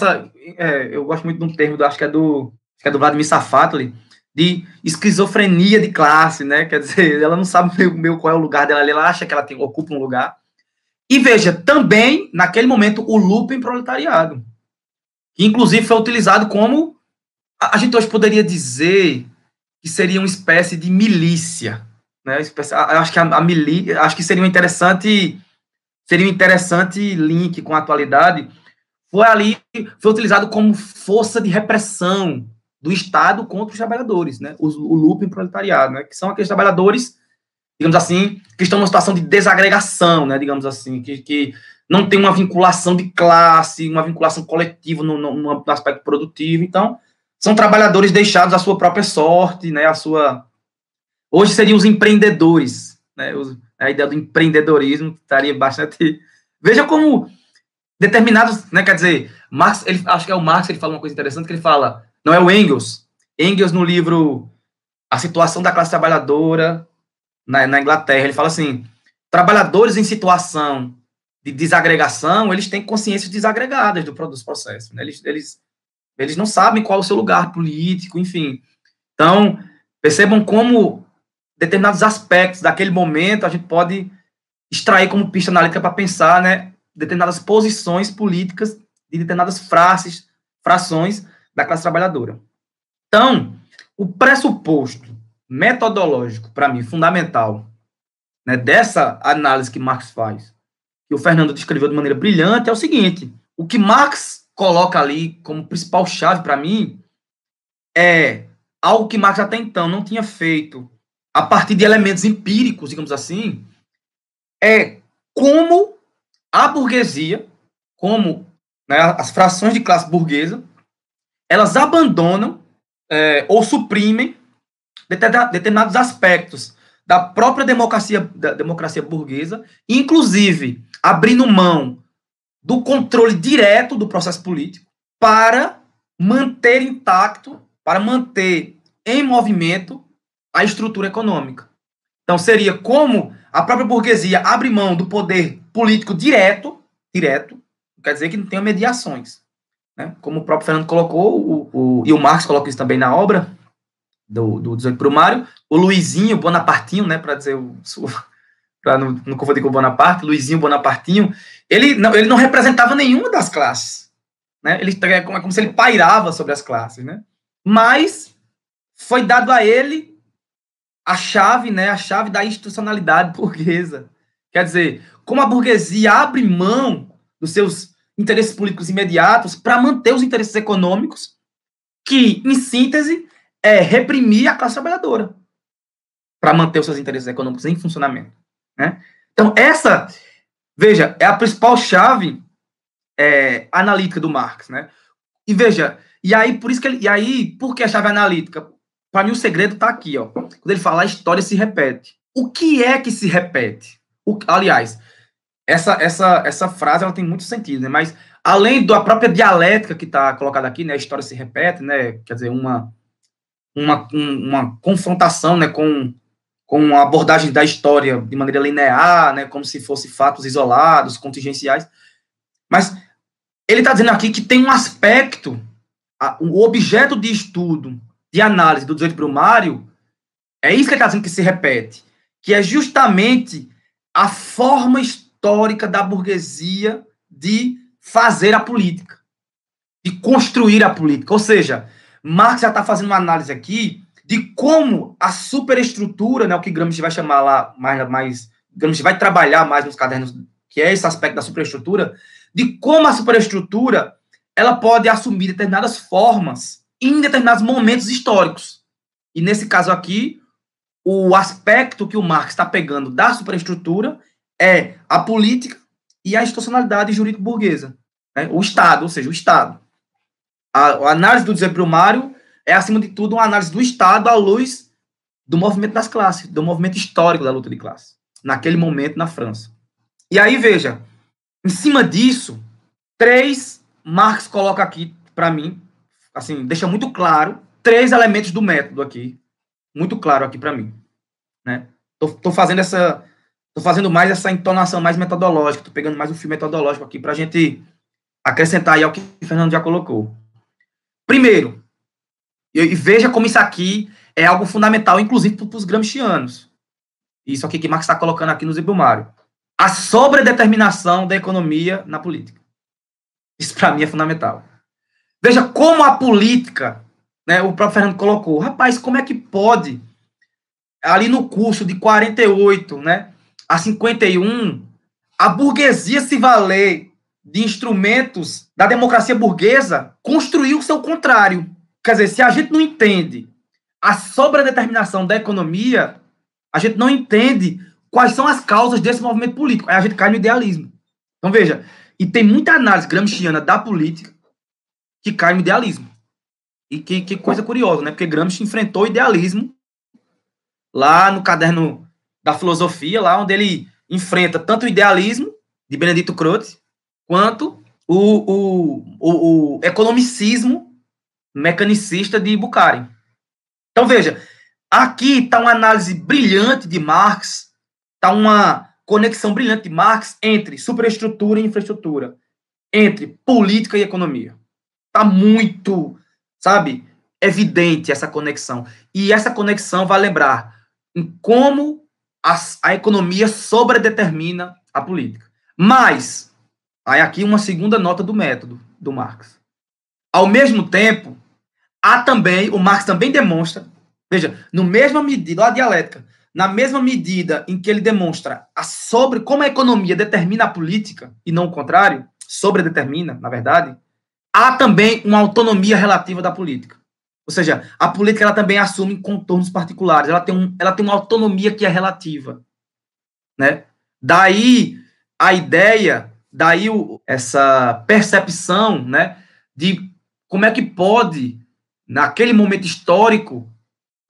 eu gosto muito de um termo, acho que é do Vladimir Safatli, de esquizofrenia de classe, né, quer dizer, ela não sabe qual é o lugar dela ali, ela acha que ela ocupa um lugar. E veja, também, naquele momento, o Lupen proletariado, que inclusive foi utilizado como, a gente hoje poderia dizer que seria uma espécie de milícia, né? Acho que acho que seria um interessante link com a atualidade. Foi utilizado como força de repressão do Estado contra os trabalhadores, né? O Lupen proletariado, né? Que são aqueles trabalhadores, digamos assim, que estão numa situação de desagregação, né, digamos assim, que não tem uma vinculação de classe, uma vinculação coletiva no aspecto produtivo. Então, são trabalhadores deixados à sua própria sorte, né, hoje seriam os empreendedores, né, a ideia do empreendedorismo estaria bastante... Veja como determinados, né, quer dizer, Marx, acho que é o Marx, ele fala uma coisa interessante, que ele fala, não é o Engels no livro A Situação da Classe Trabalhadora na Inglaterra, ele fala assim, trabalhadores em situação de desagregação, eles têm consciências desagregadas dos processos, né? Eles não sabem qual é o seu lugar político, enfim. Então, percebam como determinados aspectos daquele momento a gente pode extrair como pista analítica para pensar, né, determinadas posições políticas de determinadas frações da classe trabalhadora. Então, o pressuposto metodológico, para mim, fundamental, né, dessa análise que Marx faz, que o Fernando descreveu de maneira brilhante, é o seguinte: o que Marx coloca ali como principal chave para mim é algo que Marx até então não tinha feito a partir de elementos empíricos, digamos assim, é como a burguesia, como, né, as frações de classe burguesa, elas abandonam ou suprimem determinados aspectos da própria democracia burguesa, inclusive abrindo mão do controle direto do processo político para manter intacto, para manter em movimento a estrutura econômica. Então, seria como a própria burguesia abre mão do poder político direto, quer dizer que não tenha mediações. Né? Como o próprio Fernando colocou, e o Marx coloca isso também na obra do 18 Brumário, o Luizinho Bonapartinho, né, para dizer para não confundir com o Bonaparte, Luizinho Bonapartinho, ele não representava nenhuma das classes. Né? É como se ele pairava sobre as classes. Né? Mas foi dado a ele a chave da institucionalidade burguesa. Quer dizer, como a burguesia abre mão dos seus interesses políticos imediatos para manter os interesses econômicos, que, em síntese, é reprimir a classe trabalhadora para manter os seus interesses econômicos em funcionamento. Né? Então, essa, veja, é a principal chave analítica do Marx. Né? E veja, por que a chave analítica? Para mim, o segredo está aqui. Ó. Quando ele fala, a história se repete. O que é que se repete? Aliás, essa frase ela tem muito sentido, né? Mas, além da própria dialética que está colocada aqui, né? A história se repete, né? Quer dizer, uma confrontação, né? com a abordagem da história de maneira linear, né? Como se fossem fatos isolados, contingenciais. Mas ele está dizendo aqui que tem um aspecto, o objeto de estudo, de análise do 18 Brumário, é isso que ele está dizendo que se repete, que é justamente a forma histórica da burguesia de fazer a política, de construir a política. Ou seja, Marx já está fazendo uma análise aqui de como a superestrutura, né, o que Gramsci vai chamar lá, Gramsci vai trabalhar mais nos cadernos, que é esse aspecto da superestrutura, de como a superestrutura ela pode assumir determinadas formas em determinados momentos históricos. E nesse caso aqui, o aspecto que o Marx está pegando da superestrutura é a política e a institucionalidade jurídico-burguesa. Né? O Estado, ou seja, o Estado. A análise do 18 Brumário é, acima de tudo, uma análise do Estado à luz do movimento das classes, do movimento histórico da luta de classe, naquele momento na França. E aí, veja, em cima disso, Marx coloca aqui, para mim, assim, deixa muito claro, 3 elementos do método aqui, muito claro aqui para mim. Né? Tô fazendo mais essa entonação mais metodológica, tô pegando mais um fio metodológico aqui para a gente acrescentar aí ao que o Fernando já colocou. Primeiro, e veja como isso aqui é algo fundamental, inclusive para os gramscianos. Isso aqui que Marx está colocando aqui no Brumário. A sobredeterminação da economia na política. Isso para mim é fundamental. Veja como a política, né, o próprio Fernando colocou, rapaz, como é que pode, ali no curso de 48, né, a 51, a burguesia se valer de instrumentos da democracia burguesa, construir o seu contrário. Quer dizer, se a gente não entende a sobredeterminação da economia, a gente não entende quais são as causas desse movimento político. Aí a gente cai no idealismo. Então, veja, e tem muita análise gramsciana da política que cai no idealismo. E que coisa curiosa, né? Porque Gramsci enfrentou o idealismo lá no caderno da filosofia, lá onde ele enfrenta tanto o idealismo de Benedito Croce, quanto o economicismo mecanicista de Bukharin. Então, veja, aqui está uma análise brilhante de Marx, está uma conexão brilhante de Marx entre superestrutura e infraestrutura, entre política e economia. Está muito, sabe, evidente essa conexão. E essa conexão vai lembrar em como a economia sobredetermina a política. Mas, aí aqui uma segunda nota do método do Marx. Ao mesmo tempo, o Marx também demonstra, veja, na mesma medida, a dialética, na mesma medida em que ele demonstra como a economia determina a política, e não o contrário, sobredetermina, na verdade, há também uma autonomia relativa da política. Ou seja, a política ela também assume contornos particulares, ela tem uma autonomia que é relativa. Né? Daí a ideia, essa percepção, né, de como é que pode, naquele momento histórico,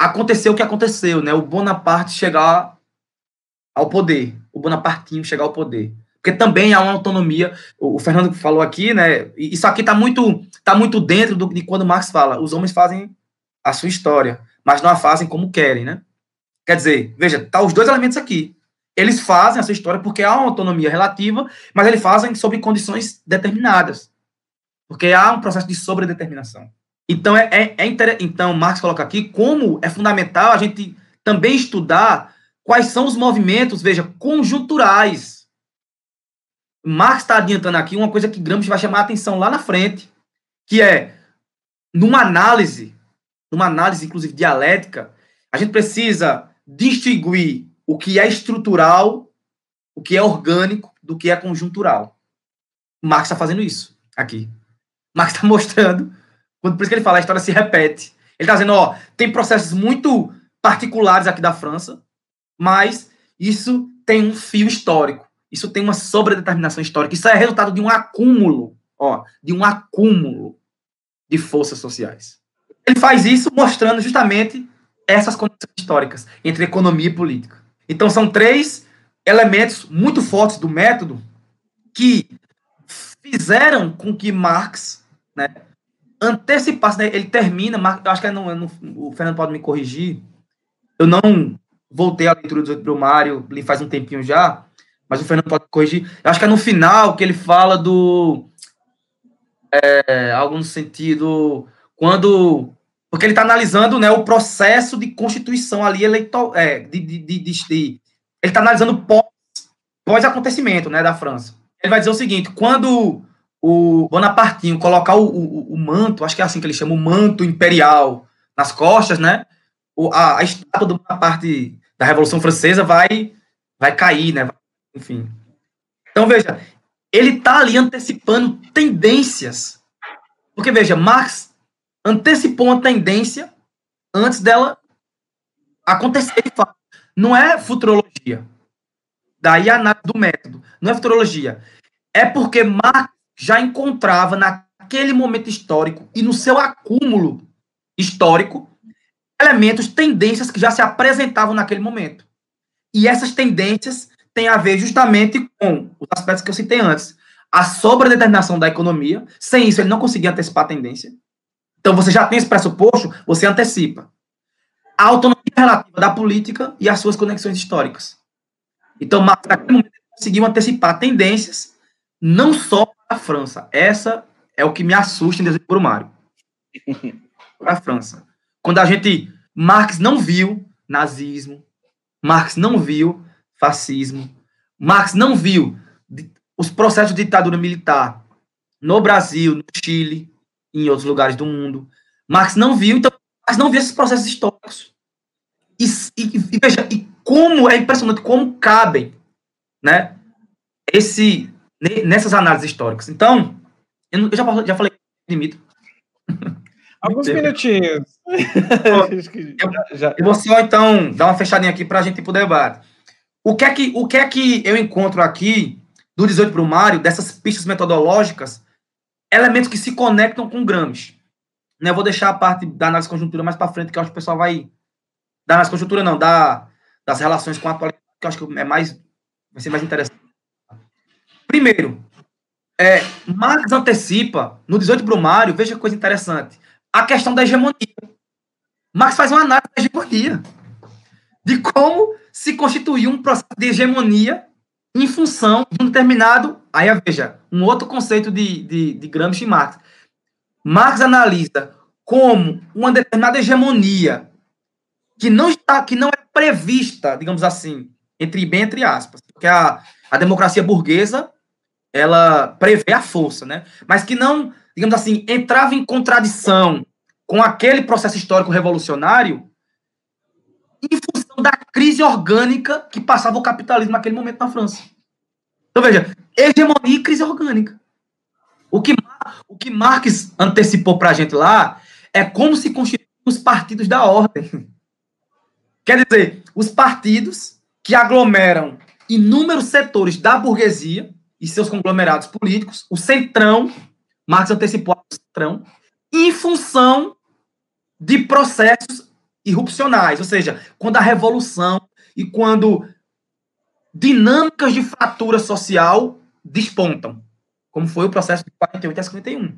aconteceu o que aconteceu, né? O Bonaparte chegar ao poder, o bonapartismo chegar ao poder. Porque também há uma autonomia, o Fernando falou aqui, né? Isso aqui está muito dentro de quando Marx fala, os homens fazem a sua história, mas não a fazem como querem, né? Quer dizer, veja, tá os dois elementos aqui. Eles fazem a sua história porque há uma autonomia relativa, mas eles fazem sob condições determinadas. Porque há um processo de sobredeterminação. Então, então, Marx coloca aqui como é fundamental a gente também estudar quais são os movimentos, veja, conjunturais. Marx está adiantando aqui uma coisa que Gramsci vai chamar a atenção lá na frente, que é, numa análise, inclusive, dialética, a gente precisa distinguir o que é estrutural, o que é orgânico, do que é conjuntural. Marx está fazendo isso aqui. Marx está mostrando, por isso que ele fala, a história se repete. Ele está dizendo, tem processos muito particulares aqui da França, mas isso tem um fio histórico. Isso tem uma sobredeterminação histórica. Isso é resultado de um acúmulo, de forças sociais. Ele faz isso mostrando justamente essas conexões históricas entre economia e política. Então, são 3 elementos muito fortes do método que fizeram com que Marx, né, antecipasse, né, ele termina, eu acho que o Fernando pode me corrigir, eu não voltei à leitura do 18 Brumário, li faz um tempinho já, mas o Fernando pode me corrigir, eu acho que é no final que ele fala algo no sentido, porque ele está analisando, né, o processo de constituição ali eleitoral, ele está analisando pós-acontecimento, né, da França. Ele vai dizer o seguinte, quando o Bonapartinho colocar o manto, acho que é assim que ele chama, o manto imperial nas costas, né, a estátua do Bonaparte da Revolução Francesa vai cair, né, enfim. Então, veja, ele está ali antecipando tendências, porque, veja, Marx antecipou uma tendência antes dela acontecer, de fato. Não é futurologia. Daí a análise do método. Não é futurologia. É porque Marx já encontrava naquele momento histórico e no seu acúmulo histórico elementos, tendências que já se apresentavam naquele momento. E essas tendências têm a ver justamente com os aspectos que eu citei antes. A sobredeterminação da economia. Sem isso, ele não conseguia antecipar a tendência. Então, você já tem esse pressuposto, você antecipa. A autonomia relativa da política e as suas conexões históricas. Então, Marx, naquele momento, conseguiu antecipar tendências, não só para a França. Essa é o que me assusta em 18 Brumário. Para a França. Quando Marx não viu nazismo, Marx não viu fascismo, Marx não viu os processos de ditadura militar no Brasil, no Chile, em outros lugares do mundo. Marx não viu, então, Marx não viu esses processos históricos. E veja, como é impressionante como cabem, né, nessas análises históricas. Então, eu já falei, Dimitri. Alguns minutinhos. Eu vou só, então, dar uma fechadinha aqui para a gente ir para o debate. O que é que eu encontro aqui, do 18 Brumário, dessas pistas metodológicas, elementos que se conectam com Gramsci? Né, eu vou deixar a parte da análise conjuntura mais para frente, que eu acho que o pessoal vai... Da análise conjuntura, não, das relações com a atualidade, que eu acho que vai ser mais interessante. Primeiro, Marx antecipa, no 18 Brumário, veja que coisa interessante, a questão da hegemonia. Marx faz uma análise da hegemonia, de como se constituiu um processo de hegemonia em função de um determinado... Aí, veja, um outro conceito de Gramsci e Marx. Marx analisa como uma determinada hegemonia que não é prevista, digamos assim, entre aspas, porque a democracia burguesa, ela prevê a força, né? Mas que não, digamos assim, entrava em contradição com aquele processo histórico revolucionário em função da crise orgânica que passava o capitalismo naquele momento na França. Então, veja, hegemonia e crise orgânica. O que Marx antecipou para a gente lá é como se constituem os partidos da ordem. Quer dizer, os partidos que aglomeram inúmeros setores da burguesia e seus conglomerados políticos, o centrão, Marx antecipou o centrão, em função de processos irrupcionais, ou seja, quando a revolução e quando dinâmicas de fratura social despontam, como foi o processo de 48 a 51.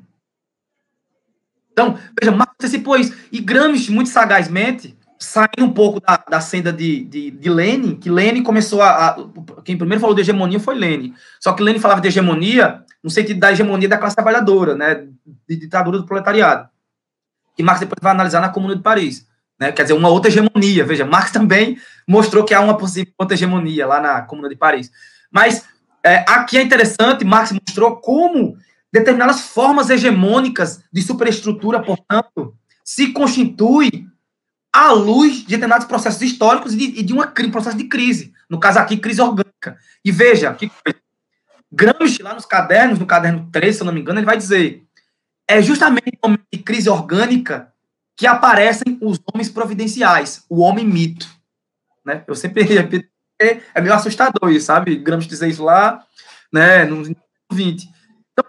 Então, veja, Marx antecipou isso. E Gramsci, muito sagazmente, saindo um pouco da senda de Lenin, que Lenin começou quem primeiro falou de hegemonia foi Lenin. Só que Lenin falava de hegemonia no sentido da hegemonia da classe trabalhadora, né, de ditadura do proletariado. Que Marx depois vai analisar na Comuna de Paris. Né, quer dizer, uma outra hegemonia. Veja, Marx também mostrou que há uma possível outra hegemonia lá na Comuna de Paris. Mas aqui é interessante, Marx mostrou como determinadas formas hegemônicas de superestrutura, portanto, se constitui à luz de determinados processos históricos e de um processo de crise. No caso aqui, crise orgânica. E veja, que Gramsci, lá nos cadernos, no caderno 3, se eu não me engano, ele vai dizer é justamente no momento de crise orgânica que aparecem os homens providenciais, o homem mito. Né? Eu sempre repito, é meio assustador isso, sabe? Gramsci dizer isso lá, né, nos 20. Então,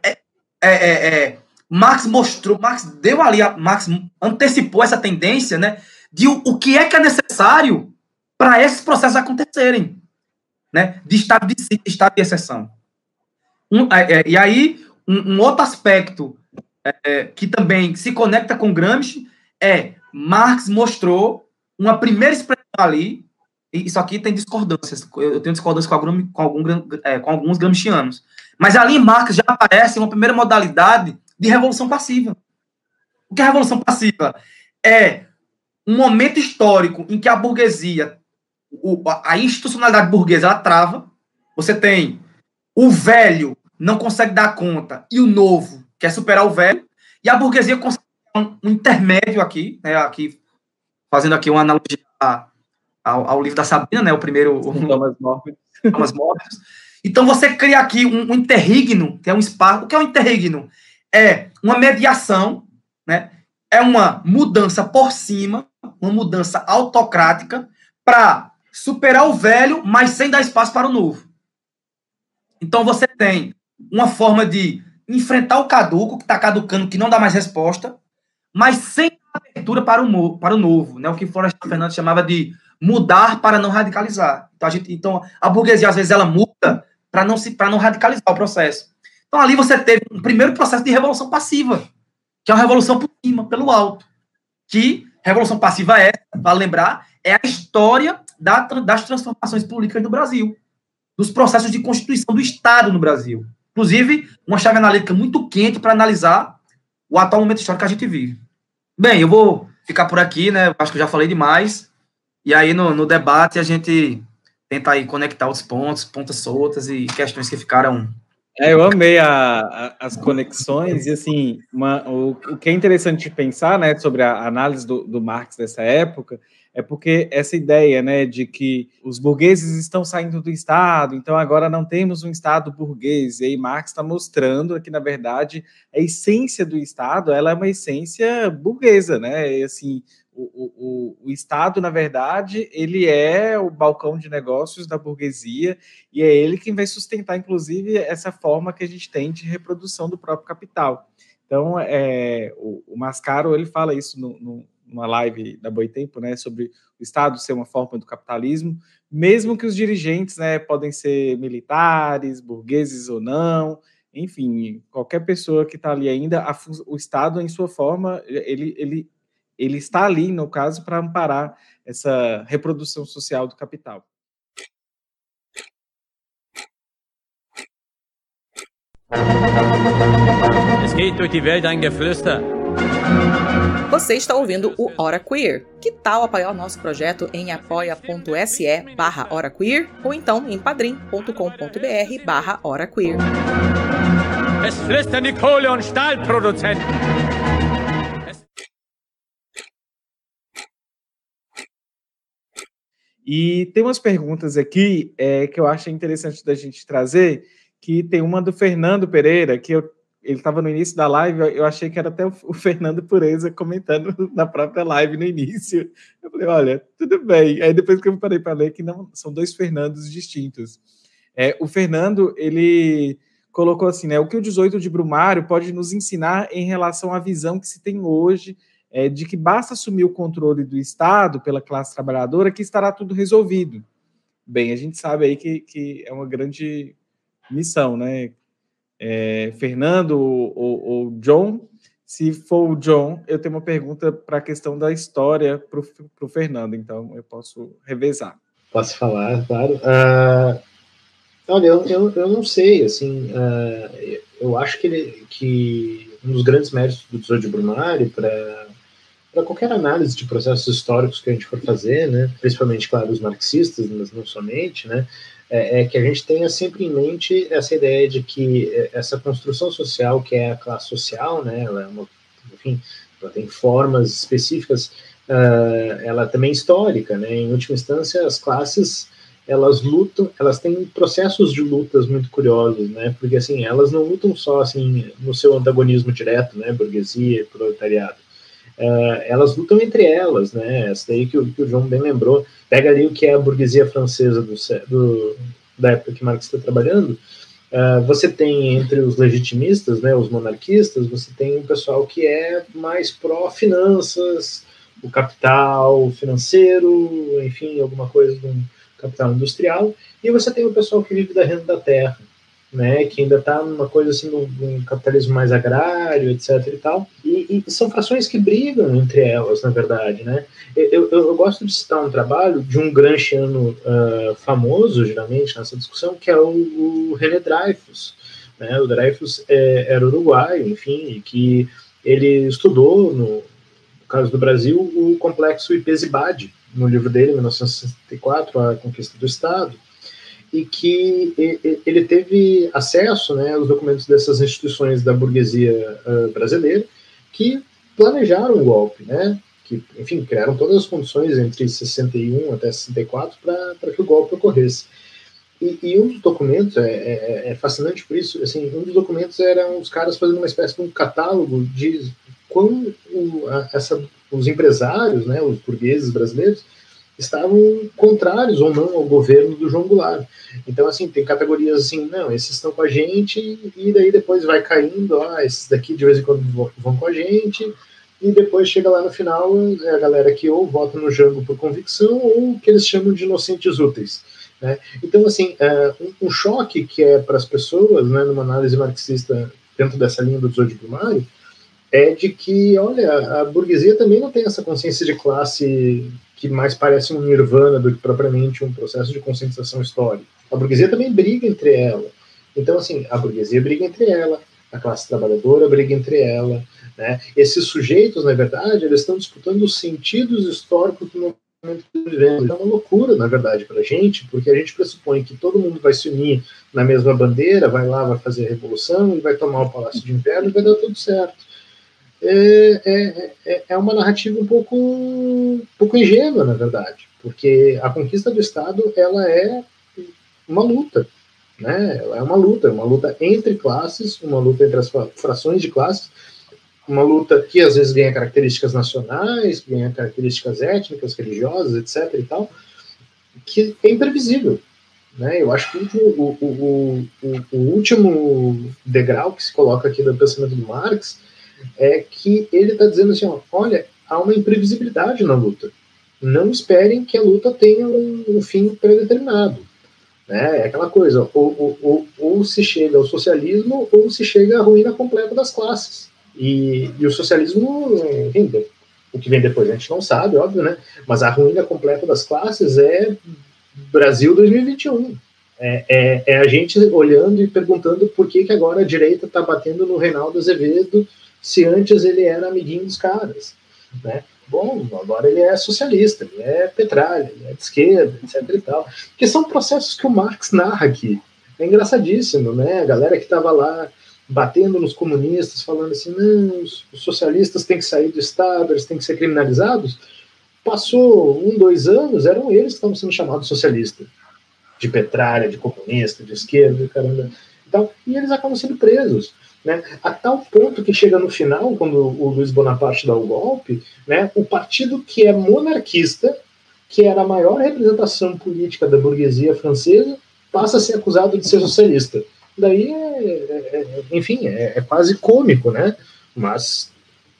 veja, Marx deu ali, Marx antecipou essa tendência, né, de o que é necessário para esses processos acontecerem, né, de estado de sítio, de estado de exceção. E aí, um outro aspecto que também se conecta com Gramsci Marx mostrou uma primeira expressão ali, e isso aqui tem discordâncias, eu tenho discordância com alguns gramscianos, mas ali em Marx já aparece uma primeira modalidade de revolução passiva. O que é revolução passiva? É um momento histórico em que a burguesia, a institucionalidade burguesa, ela trava. Você tem o velho não consegue dar conta e o novo quer superar o velho, e a burguesia consegue um intermédio aqui, né, aqui fazendo aqui uma analogia ao livro da Sabina, né, o primeiro... Thomas Morpheus. Então, você cria aqui um interregno, que é um espaço. O que é um interregno? É uma mediação, né? É uma mudança por cima, uma mudança autocrática para superar o velho, mas sem dar espaço para o novo. Então, você tem uma forma de enfrentar o caduco, que está caducando, que não dá mais resposta, mas sem abertura para o novo, né? O que Florestan Fernandes chamava de mudar para não radicalizar. Então, a burguesia, às vezes, ela muda para não radicalizar o processo. Então, ali você teve um primeiro processo de revolução passiva, que é uma revolução por cima, pelo alto. Que revolução passiva vale lembrar, é a história das transformações políticas no Brasil, dos processos de constituição do Estado no Brasil. Inclusive, uma chave analítica muito quente para analisar o atual momento histórico que a gente vive. Bem, eu vou ficar por aqui, né? Acho que eu já falei demais. E aí, no debate, a gente tenta aí conectar os pontas soltas e questões que ficaram... Eu amei as conexões e, assim, o que é interessante de pensar, né, sobre a análise do Marx dessa época é porque essa ideia, né, de que os burgueses estão saindo do Estado, então agora não temos um Estado burguês, e aí Marx está mostrando que, na verdade, a essência do Estado, ela é uma essência burguesa, né, e, assim, o Estado, na verdade, ele é o balcão de negócios da burguesia e é ele quem vai sustentar, inclusive, essa forma que a gente tem de reprodução do próprio capital. Então, o Mascaro, ele fala isso numa live da Boitempo, né, sobre o Estado ser uma forma do capitalismo, mesmo que os dirigentes, né, podem ser militares, burgueses ou não, enfim, qualquer pessoa que está ali ainda, o Estado, em sua forma, ele está ali, no caso, para amparar essa reprodução social do capital. Es geht durch die Welt ein Geflüster. Você está ouvindo o Hora Queer. Que tal apoiar o nosso projeto em apoia.se/Hora Queer ou então em padrim.com.br/Hora Queer. Es flüstern die Kohle- und Stahlproduzenten. E tem umas perguntas aqui que eu acho interessante da gente trazer, que tem uma do Fernando Pereira, que ele estava no início da live, eu achei que era até o Fernando Pureza comentando na própria live no início. Eu falei, olha, tudo bem. Aí depois que eu parei para ler, que não são dois Fernandos distintos. O Fernando, ele colocou assim, né, o que o 18 de Brumário pode nos ensinar em relação à visão que se tem hoje de que basta assumir o controle do Estado pela classe trabalhadora que estará tudo resolvido. Bem, a gente sabe aí que é uma grande missão, né? Fernando ou John? Se for o John, eu tenho uma pergunta para a questão da história para o Fernando, então eu posso revezar. Posso falar, claro. Olha, eu não sei, assim, eu acho que um dos grandes méritos do Tesouro de Brumário para qualquer análise de processos históricos que a gente for fazer, né, principalmente, claro, os marxistas, mas não somente, né, é que a gente tenha sempre em mente essa ideia de que essa construção social, que é a classe social, né, enfim, ela tem formas específicas, ela também é histórica, né, em última instância, as classes, elas lutam, elas têm processos de lutas muito curiosos, né, porque, assim, elas não lutam só, assim, no seu antagonismo direto, né, burguesia e proletariado, elas lutam entre elas, né? Essa daí que o João bem lembrou. Pega ali o que é a burguesia francesa da época que Marx está trabalhando. Você tem entre os legitimistas, né, os monarquistas, você tem um pessoal que é mais pró-finanças, o capital financeiro, enfim, alguma coisa de um capital industrial, e você tem o pessoal que vive da renda da terra, né, que ainda está numa coisa assim, num capitalismo mais agrário, etc. e tal, e são frações que brigam entre elas, na verdade, né. Eu gosto de citar um trabalho de um gramsciano famoso, geralmente, nessa discussão, que é o René Dreyfus, né. O Dreyfus era uruguaio, enfim, e que ele estudou, no caso do Brasil, o complexo Ipes-Ibade, no livro dele, 1964, A Conquista do Estado, e que ele teve acesso, né, aos documentos dessas instituições da burguesia brasileira que planejaram o golpe, né, que, enfim, criaram todas as condições entre 61 até 64 para que o golpe ocorresse. E um dos documentos, é fascinante por isso, assim, um dos documentos eram os caras fazendo uma espécie de um catálogo de como os empresários, né, os burgueses brasileiros, estavam contrários ou não ao governo do João Goulart. Então, assim, tem categorias assim, não, esses estão com a gente, e daí depois vai caindo, esses daqui de vez em quando vão com a gente, e depois chega lá no final, a galera que ou vota no Jango por convicção, ou que eles chamam de inocentes úteis, né? Então, assim, um choque que é para as pessoas, né, numa análise marxista dentro dessa linha do Tesouro de Brumário, é de que, olha, a burguesia também não tem essa consciência de classe que mais parece um nirvana do que propriamente um processo de conscientização histórica. A burguesia também briga entre ela. Então, assim, a burguesia briga entre ela, a classe trabalhadora briga entre ela, né? Esses sujeitos, na verdade, eles estão disputando os sentidos históricos do momento que vivemos. É uma loucura, na verdade, para a gente, porque a gente pressupõe que todo mundo vai se unir na mesma bandeira, vai lá, vai fazer a revolução, e vai tomar o Palácio de Inverno e vai dar tudo certo. É uma narrativa um pouco ingênua, na verdade, porque a conquista do Estado, ela é uma luta, né? Ela é uma luta entre classes, uma luta entre as frações de classes, uma luta que às vezes ganha características nacionais, ganha características étnicas, religiosas, etc. e tal, que é imprevisível, né? Eu acho que o último degrau que se coloca aqui do pensamento do Marx é que ele está dizendo assim, olha, há uma imprevisibilidade na luta. Não esperem que a luta tenha um fim predeterminado. Né? É aquela coisa, ou se chega ao socialismo, ou se chega à ruína completa das classes. E o socialismo, enfim, o que vem depois a gente não sabe, óbvio, né? Mas a ruína completa das classes é Brasil 2021. É a gente olhando e perguntando por que agora a direita está batendo no Reinaldo Azevedo, se antes ele era amiguinho dos caras, né? Bom, agora ele é socialista, ele é petralha, ele é de esquerda, etc e tal. Que são processos que o Marx narra aqui. É engraçadíssimo, né? A galera que estava lá batendo nos comunistas, falando assim, não, os socialistas têm que sair do Estado, eles têm que ser criminalizados. Passou 2 anos, eram eles que estavam sendo chamados socialistas, de petralha, de comunista, de esquerda, caramba. E eles acabam sendo presos. Né, a tal ponto que chega no final, quando o Luiz Bonaparte dá o golpe, né, o partido que é monarquista, que era a maior representação política da burguesia francesa, passa a ser acusado de ser socialista. Daí, enfim, é quase cômico, né? Mas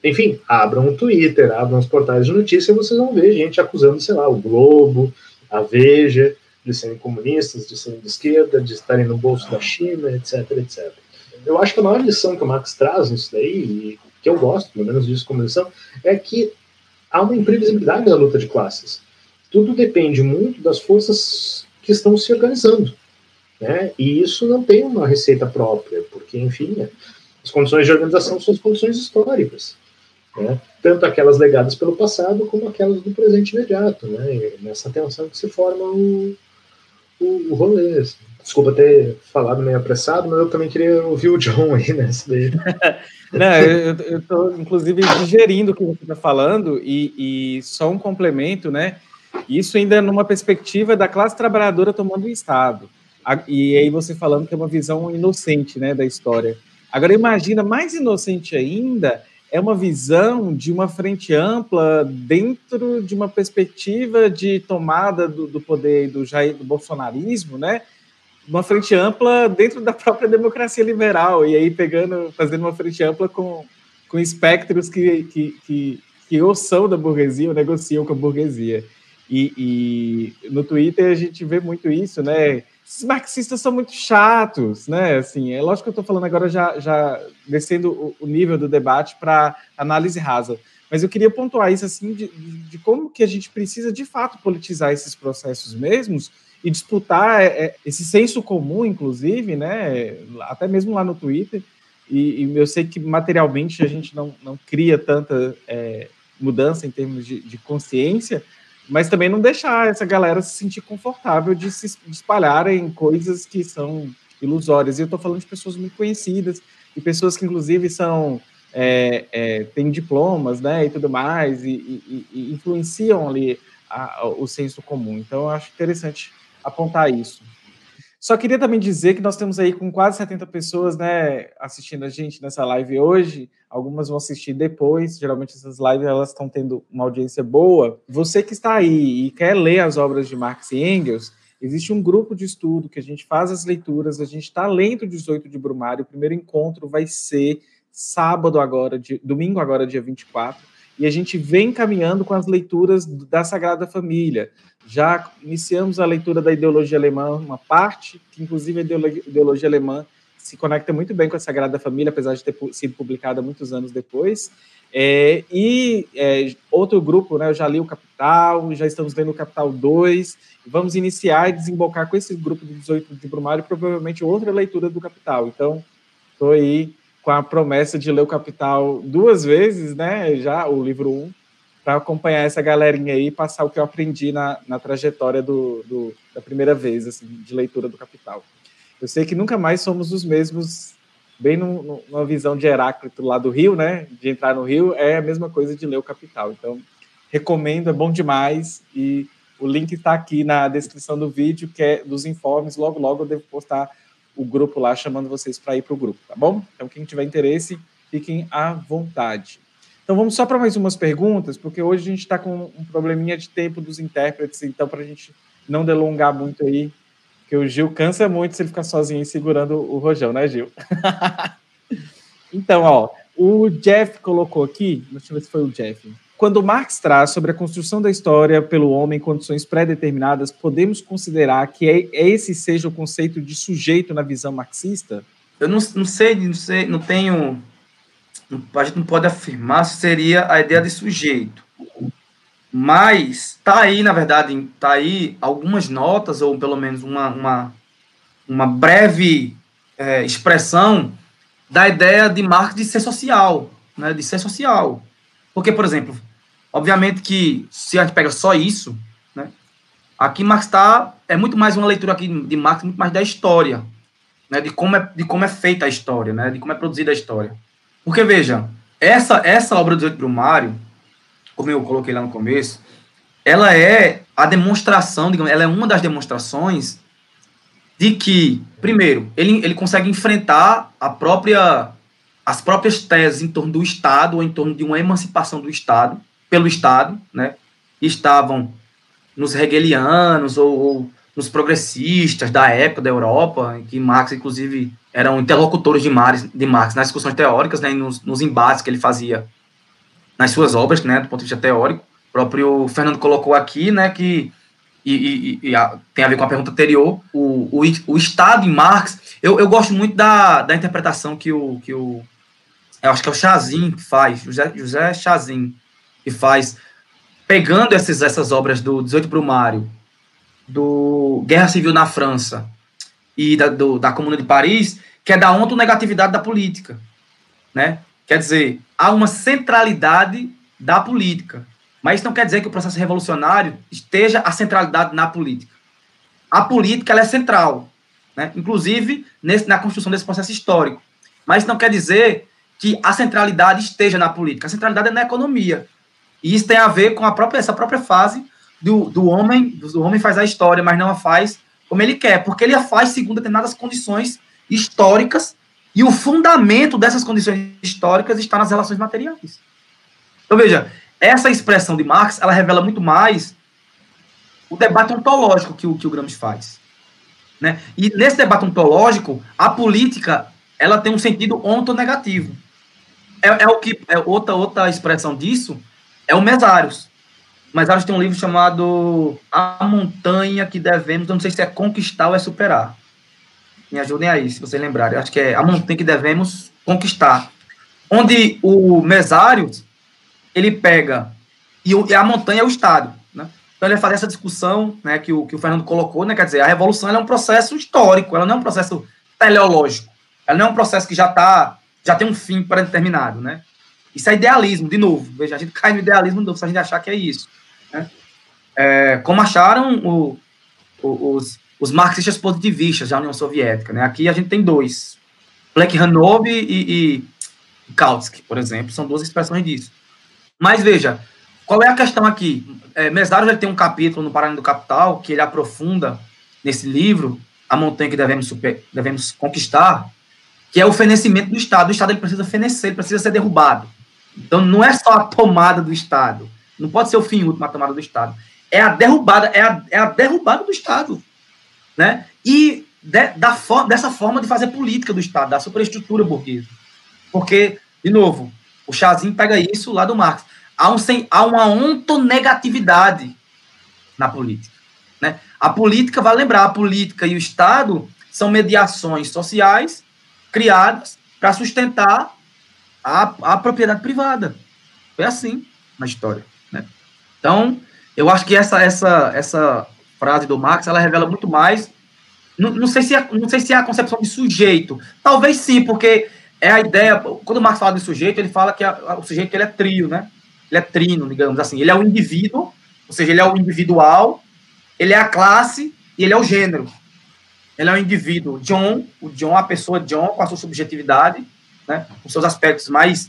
Enfim, abram o Twitter, abram os portais de notícia, vocês vão ver gente acusando, sei lá, o Globo, a Veja, de serem comunistas, de serem de esquerda, de estarem no bolso da China, etc, etc. Eu acho que a maior lição que o Marx traz nisso daí, e que eu gosto, pelo menos disso como lição, é que há uma imprevisibilidade da luta de classes. Tudo depende muito das forças que estão se organizando, né? E isso não tem uma receita própria, porque, enfim, as condições de organização são as condições históricas, né? Tanto aquelas legadas pelo passado como aquelas do presente imediato, né? E nessa tensão que se forma o rolê. Assim. Desculpa ter falado meio apressado, mas eu também queria ouvir o John aí nessa daí. Não, eu estou, inclusive, digerindo o que você está falando e só um complemento, né? Isso ainda numa perspectiva da classe trabalhadora tomando o Estado. E aí você falando que é uma visão inocente, né, da história. Agora, imagina, mais inocente ainda, é uma visão de uma frente ampla dentro de uma perspectiva de tomada do poder do bolsonarismo, né? Uma frente ampla dentro da própria democracia liberal, e aí fazendo uma frente ampla com espectros que ou são da burguesia ou negociam com a burguesia. E no Twitter a gente vê muito isso, né? Esses marxistas são muito chatos, né? Assim, é lógico que eu estou falando agora já descendo o nível do debate para análise rasa, mas eu queria pontuar isso assim de como que a gente precisa de fato politizar esses processos mesmos e disputar esse senso comum, inclusive, né? Até mesmo lá no Twitter. E eu sei que materialmente a gente não cria tanta mudança em termos de consciência, mas também não deixar essa galera se sentir confortável de se espalharem coisas que são ilusórias. E eu estou falando de pessoas muito conhecidas, e pessoas que, inclusive, têm diplomas, né, e tudo mais, e influenciam ali o senso comum. Então, eu acho interessante apontar isso. Só queria também dizer que nós temos aí com quase 70 pessoas, né, assistindo a gente nessa live hoje. Algumas vão assistir depois. Geralmente essas lives elas estão tendo uma audiência boa. Você que está aí e quer ler as obras de Marx e Engels, existe um grupo de estudo que a gente faz as leituras. A gente está lendo o 18 de Brumário. O primeiro encontro vai ser domingo agora, dia 24. E a gente vem caminhando com as leituras da Sagrada Família. Já iniciamos a leitura da ideologia alemã, uma parte, que inclusive a ideologia alemã se conecta muito bem com a Sagrada Família, apesar de ter sido publicada muitos anos depois. Outro grupo, né, eu já li o Capital, já estamos lendo o Capital 2, vamos iniciar e desembocar com esse grupo do 18 de Brumário, provavelmente outra leitura do Capital. Então, estou aí com a promessa de ler o Capital 2 vezes, né, já o livro 1, para acompanhar essa galerinha aí e passar o que eu aprendi na trajetória da primeira vez, assim, de leitura do Capital. Eu sei que nunca mais somos os mesmos, bem numa visão de Heráclito lá do Rio, né, de entrar no Rio, é a mesma coisa de ler o Capital. Então, recomendo, é bom demais, e o link está aqui na descrição do vídeo, que é dos informes. Logo, logo eu devo postar o grupo lá, chamando vocês para ir para o grupo, tá bom? Então, quem tiver interesse, fiquem à vontade. Então, vamos só para mais umas perguntas, porque hoje a gente está com um probleminha de tempo dos intérpretes, então, para a gente não delongar muito aí, porque o Gil cansa muito se ele ficar sozinho segurando o rojão, né, Gil? Então, ó, o Jeff colocou aqui, deixa eu ver se foi o Jeff. Quando Marx traz sobre a construção da história pelo homem em condições pré-determinadas, podemos considerar que esse seja o conceito de sujeito na visão marxista? Eu não sei, não tenho... A gente não pode afirmar se seria a ideia de sujeito. Mas está aí, na verdade, algumas notas, ou pelo menos uma breve expressão da ideia de Marx de ser social, né, de ser social. Porque, por exemplo, obviamente que se a gente pega só isso, né, aqui Marx é muito mais uma leitura aqui de Marx, muito mais da história, né, de como é feita a história, né, de como é produzida a história. Porque, veja, essa obra do 18 Brumário, como eu coloquei lá no começo, ela é a demonstração, digamos, ela é uma das demonstrações de que, primeiro, ele consegue enfrentar as próprias teses em torno do Estado, ou em torno de uma emancipação do Estado, pelo Estado, né? Estavam nos hegelianos ou nos progressistas da época da Europa, em que Marx, inclusive, eram interlocutores de Marx nas discussões teóricas, né, e nos embates que ele fazia nas suas obras, né, do ponto de vista teórico. O próprio Fernando colocou aqui, né, que tem a ver com a pergunta anterior, o Estado em Marx. Eu gosto muito da interpretação que eu acho que é o Chazin que faz, José Chazin, que faz, pegando essas obras do 18 Brumário, do Guerra Civil na França e da Comuna de Paris, que é da ontonegatividade da política, né? Quer dizer, há uma centralidade da política, mas isso não quer dizer que o processo revolucionário esteja a centralidade na política. A política, ela é central, né? Inclusive na construção desse processo histórico, mas isso não quer dizer que a centralidade esteja na política. A centralidade é na economia, e isso tem a ver com essa própria fase do homem faz a história, mas não a faz como ele quer, porque ele a faz segundo determinadas condições históricas, e o fundamento dessas condições históricas está nas relações materiais. Então, veja, essa expressão de Marx, ela revela muito mais o debate ontológico que o Gramsci faz, né? E nesse debate ontológico, a política, ela tem um sentido ontonegativo. Outra expressão disso é o Mesários. O Mesários tem um livro chamado A Montanha que Devemos, eu não sei se é conquistar ou é superar. Me ajudem aí, se vocês lembrarem. Eu acho que é A Montanha que Devemos conquistar. Onde o Mesários, ele pega, e a montanha é o Estado, né? Então ele vai fazer essa discussão, né, que o Fernando colocou, né? Quer dizer, a Revolução, ela é um processo histórico, ela não é um processo teleológico, ela não é um processo que já tem um fim pré-determinado, né? Isso é idealismo, de novo. Veja, a gente cai no idealismo de novo, se a gente achar que é isso, né? Como acharam os marxistas positivistas da União Soviética, né? Aqui a gente tem dois, Plekhanov e Kautsky, por exemplo, são duas expressões disso. Mas veja, qual é a questão aqui? Mesários, ele tem um capítulo no Paraná do Capital que ele aprofunda nesse livro, A Montanha que Devemos Conquistar, que é o fenecimento do Estado. O Estado, ele precisa fenecer, ele precisa ser derrubado. Então não é só a tomada do Estado, não pode ser o fim último a tomada do Estado, é a derrubada do Estado, né? E dessa forma de fazer política do Estado, da superestrutura burguesa. Porque, de novo, o Chazin pega isso lá do Marx. Há uma ontonegatividade na política, né? A política, vale lembrar, a política e o Estado são mediações sociais criadas para sustentar a propriedade privada. Foi assim na história, né? Então, eu acho que essa frase do Marx, ela revela muito mais. Não sei se é a concepção de sujeito. Talvez sim, porque é a ideia. Quando o Marx fala de sujeito, ele fala que o sujeito, ele é trio, né? Ele é trino, digamos assim. Ele é o indivíduo, ou seja, ele é o individual, ele é a classe e ele é o gênero. Ele é o indivíduo John, a pessoa John, com a sua subjetividade, né, com seus aspectos mais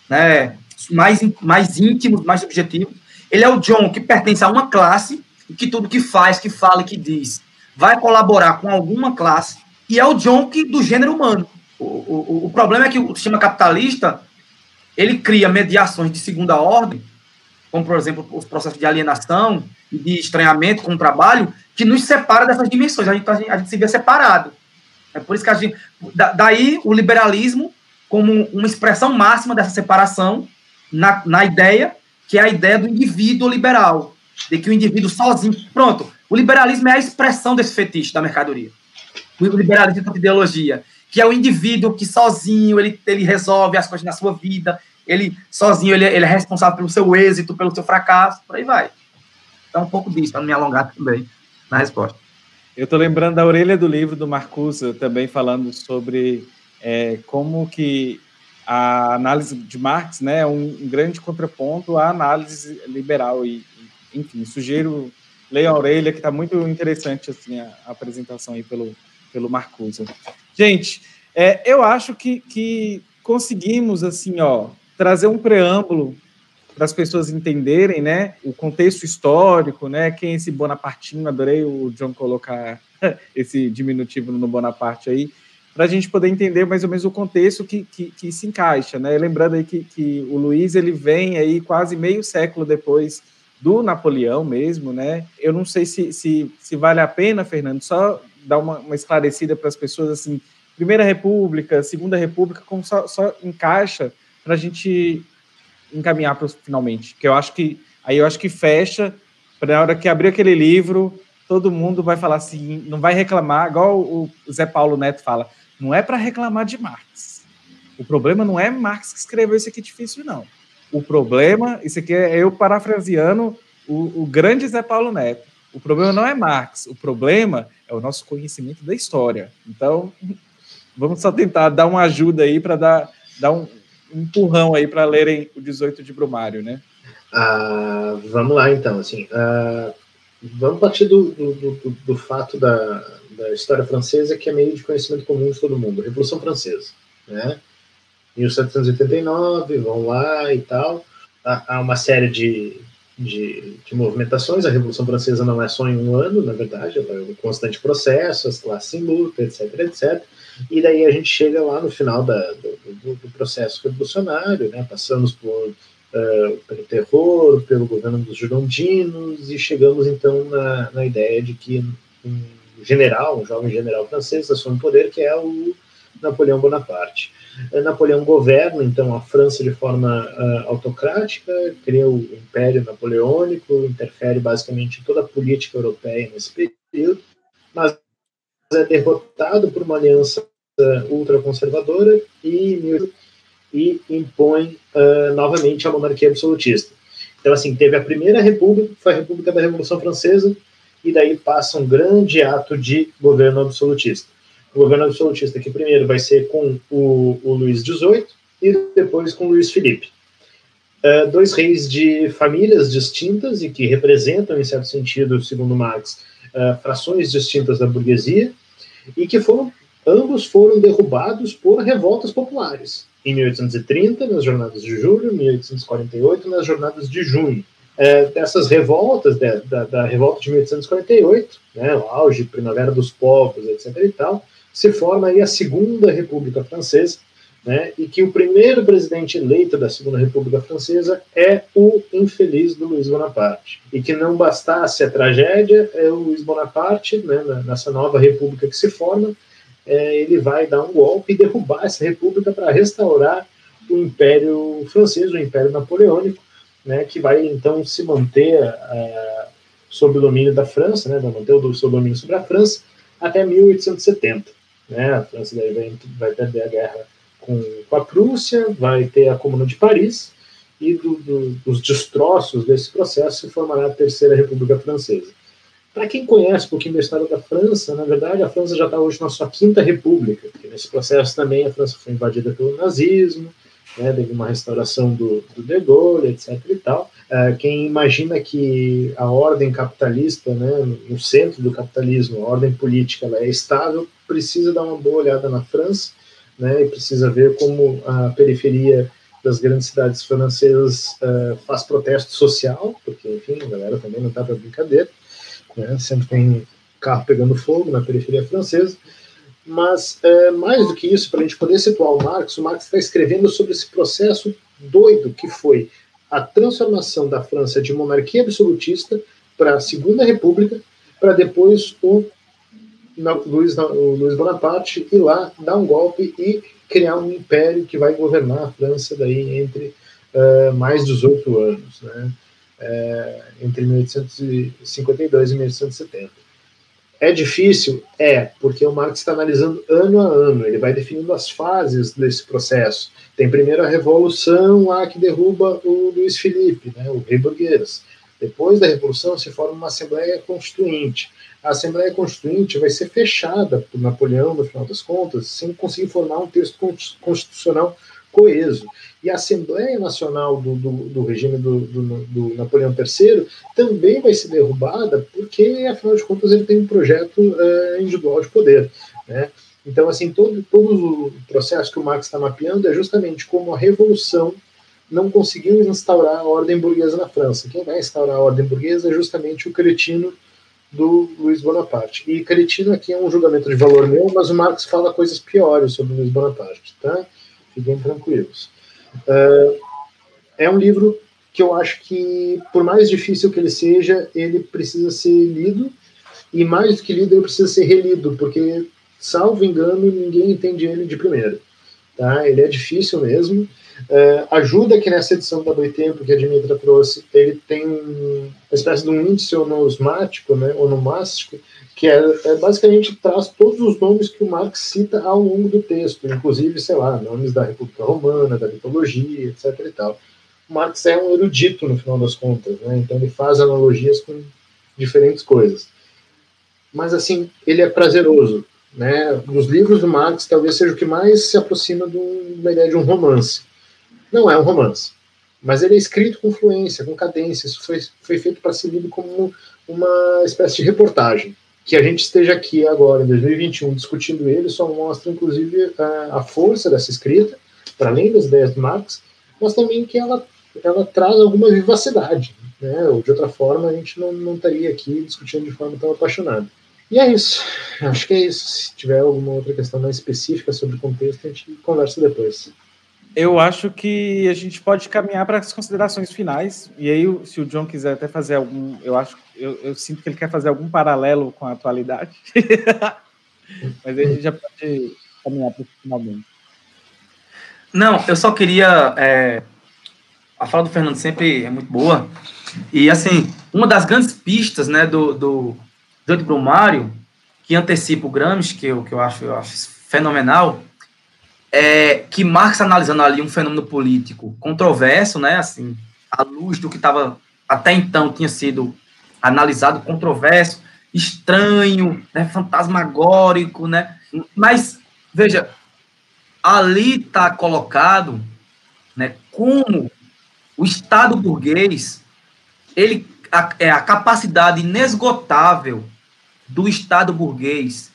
íntimos, mais subjetivos. Ele é o John que pertence a uma classe e que tudo que faz, que fala e que diz vai colaborar com alguma classe, e é o John do gênero humano. O problema é que o sistema capitalista, ele cria mediações de segunda ordem, como, por exemplo, os processos de alienação e de estranhamento com o trabalho, que nos separa dessas dimensões. A gente se vê separado. É por isso que daí o liberalismo como uma expressão máxima dessa separação na ideia, que é a ideia do indivíduo liberal, de que o indivíduo sozinho... Pronto, o liberalismo é a expressão desse fetiche da mercadoria. O liberalismo é uma ideologia, que é o indivíduo que sozinho ele resolve as coisas na sua vida, ele sozinho ele é responsável pelo seu êxito, pelo seu fracasso, por aí vai. Então, um pouco disso, para não me alongar também na resposta. Eu estou lembrando da orelha do livro do Marcuse, também falando sobre como que a análise de Marx, né, é um grande contraponto à análise liberal. E enfim, sugiro, leiam a orelha, que está muito interessante assim, a apresentação aí pelo Marcuse. Gente, eu acho que conseguimos assim, trazer um preâmbulo para as pessoas entenderem, né, o contexto histórico, né, quem é esse Bonapartinho, adorei o John colocar esse diminutivo no Bonaparte aí, para a gente poder entender mais ou menos o contexto que se encaixa, né, lembrando aí que o Luiz, ele vem aí quase meio século depois do Napoleão mesmo, né, eu não sei se vale a pena, Fernando, só dar uma esclarecida para as pessoas, assim, Primeira República, Segunda República, como só encaixa para a gente encaminhar para finalmente, que eu acho que fecha, para a hora que abrir aquele livro, todo mundo vai falar assim, não vai reclamar, igual o Zé Paulo Neto fala, não é para reclamar de Marx. O problema não é Marx que escreveu isso aqui difícil, não. O problema, isso aqui é eu parafraseando o grande Zé Paulo Neto. O problema não é Marx, o problema é o nosso conhecimento da história. Então, vamos só tentar dar uma ajuda aí para dar um empurrão aí para lerem o 18 de Brumário, né? Vamos lá, então. Assim, vamos partir do fato da história francesa, que é meio de conhecimento comum de todo mundo. Revolução Francesa, né? 1789, vão lá e tal. Há uma série de movimentações. A Revolução Francesa não é só em um ano, na verdade, ela é um constante processo, as classes em luta, etc, etc. E daí a gente chega lá no final do processo revolucionário, né? Passamos pelo terror, pelo governo dos girondinos, e chegamos então na ideia de que um jovem general francês assume o poder, que é o Napoleão Bonaparte. Napoleão governa então a França de forma autocrática, cria o Império Napoleônico, interfere basicamente em toda a política europeia nesse período, mas é derrotado por uma aliança ultraconservadora e impõe novamente a monarquia absolutista. Então, assim, teve a Primeira República, que foi a República da Revolução Francesa, e daí passa um grande ato de governo absolutista. O governo absolutista que primeiro vai ser com o Luís XVIII e depois com o Luís Felipe. Dois reis de famílias distintas e que representam, em certo sentido, segundo Marx, frações distintas da burguesia, e que ambos foram derrubados por revoltas populares. Em 1830, nas jornadas de julho, em 1848, nas jornadas de junho. Dessas revoltas, da revolta de 1848, né, o auge, Primavera dos Povos, etc. e tal, se forma aí a Segunda República Francesa, né, e que o primeiro presidente eleito da Segunda República Francesa é o infeliz Luís Bonaparte. E que não bastasse a tragédia, o Luís Bonaparte, né, nessa nova república que se forma, ele vai dar um golpe e derrubar essa república para restaurar o Império Francês, o Império Napoleônico, né, que vai então se manter sob o domínio da França, né, vai manter o seu domínio sobre a França até 1870. Né, a França vai perder a guerra com a Prússia, vai ter a Comuna de Paris, e dos destroços desse processo se formará a Terceira República Francesa. Para quem conhece um pouquinho da história da França, na verdade, a França já está hoje na sua Quinta República, porque nesse processo também a França foi invadida pelo nazismo, né, teve uma restauração do De Gaulle, etc. e tal. Quem imagina que a ordem capitalista, né, no centro do capitalismo, a ordem política, ela é estável, precisa dar uma boa olhada na França, né, e precisa ver como a periferia das grandes cidades francesas faz protesto social, porque, enfim, a galera também não está para brincadeira, né, sempre tem carro pegando fogo na periferia francesa. Mas, mais do que isso, para a gente poder situar o Marx está escrevendo sobre esse processo doido que foi a transformação da França de monarquia absolutista para a Segunda República, para depois o Luís Bonaparte ir lá, dar um golpe e criar um império que vai governar a França daí entre mais 18 anos, né? Entre 1852 e 1870. É difícil? Porque o Marx está analisando ano a ano, ele vai definindo as fases desse processo. Tem primeiro a Revolução lá que derruba o Luís Felipe, né, o rei burguês. Depois da Revolução se forma uma Assembleia Constituinte. A Assembleia Constituinte vai ser fechada por Napoleão, no final das contas, sem conseguir formar um texto constitucional coeso. E a Assembleia Nacional do regime do Napoleão III também vai ser derrubada porque, afinal de contas, ele tem um projeto individual de poder, né? Então, assim, todo o processo que o Marx está mapeando é justamente como a Revolução não conseguiu instaurar a ordem burguesa na França. Quem vai instaurar a ordem burguesa é justamente o cretino do Luís Bonaparte. E cretino aqui é um julgamento de valor meu, mas o Marx fala coisas piores sobre o Luís Bonaparte, tá? Fiquem tranquilos. É um livro que eu acho que, por mais difícil que ele seja, ele precisa ser lido, e mais do que lido, ele precisa ser relido, porque, salvo engano, ninguém entende ele de primeira. tá? Ele é difícil mesmo. Ajuda que nessa edição da Boitempo que a Dimitra trouxe, ele tem uma espécie de um índice onosmático, né, onomástico, que basicamente traz todos os nomes que o Marx cita ao longo do texto, inclusive, sei lá, nomes da República Romana, da mitologia, etc. e tal. O Marx é um erudito, no final das contas, né, então ele faz analogias com diferentes coisas. Mas, assim, ele é prazeroso, né? Dos livros do Marx, talvez seja o que mais se aproxima de uma ideia de um romance. Não é um romance, mas ele é escrito com fluência, com cadência. Isso foi feito para ser lido como uma espécie de reportagem. Que a gente esteja aqui agora, em 2021, discutindo ele, só mostra, inclusive, a força dessa escrita, para além das ideias de Marx, mas também que ela traz alguma vivacidade, né? Ou de outra forma, a gente não estaria aqui discutindo de forma tão apaixonada. E é isso. Acho que é isso. Se tiver alguma outra questão mais específica sobre o contexto, a gente conversa depois. Eu acho que a gente pode caminhar para as considerações finais, e aí, se o John quiser até fazer algum... Eu sinto que ele quer fazer algum paralelo com a atualidade, mas aí a gente já pode caminhar para o finalmente. Não, eu só queria... A fala do Fernando sempre é muito boa, e, assim, uma das grandes pistas, né, do Brumário, que antecipa o Gramsci, que eu acho fenomenal, que Marx, analisando ali um fenômeno político controverso, né, assim, à luz do que estava até então tinha sido analisado, controverso, estranho, né, fantasmagórico, né, mas, veja, ali está colocado, né, como o Estado burguês, ele é a capacidade inesgotável do Estado burguês,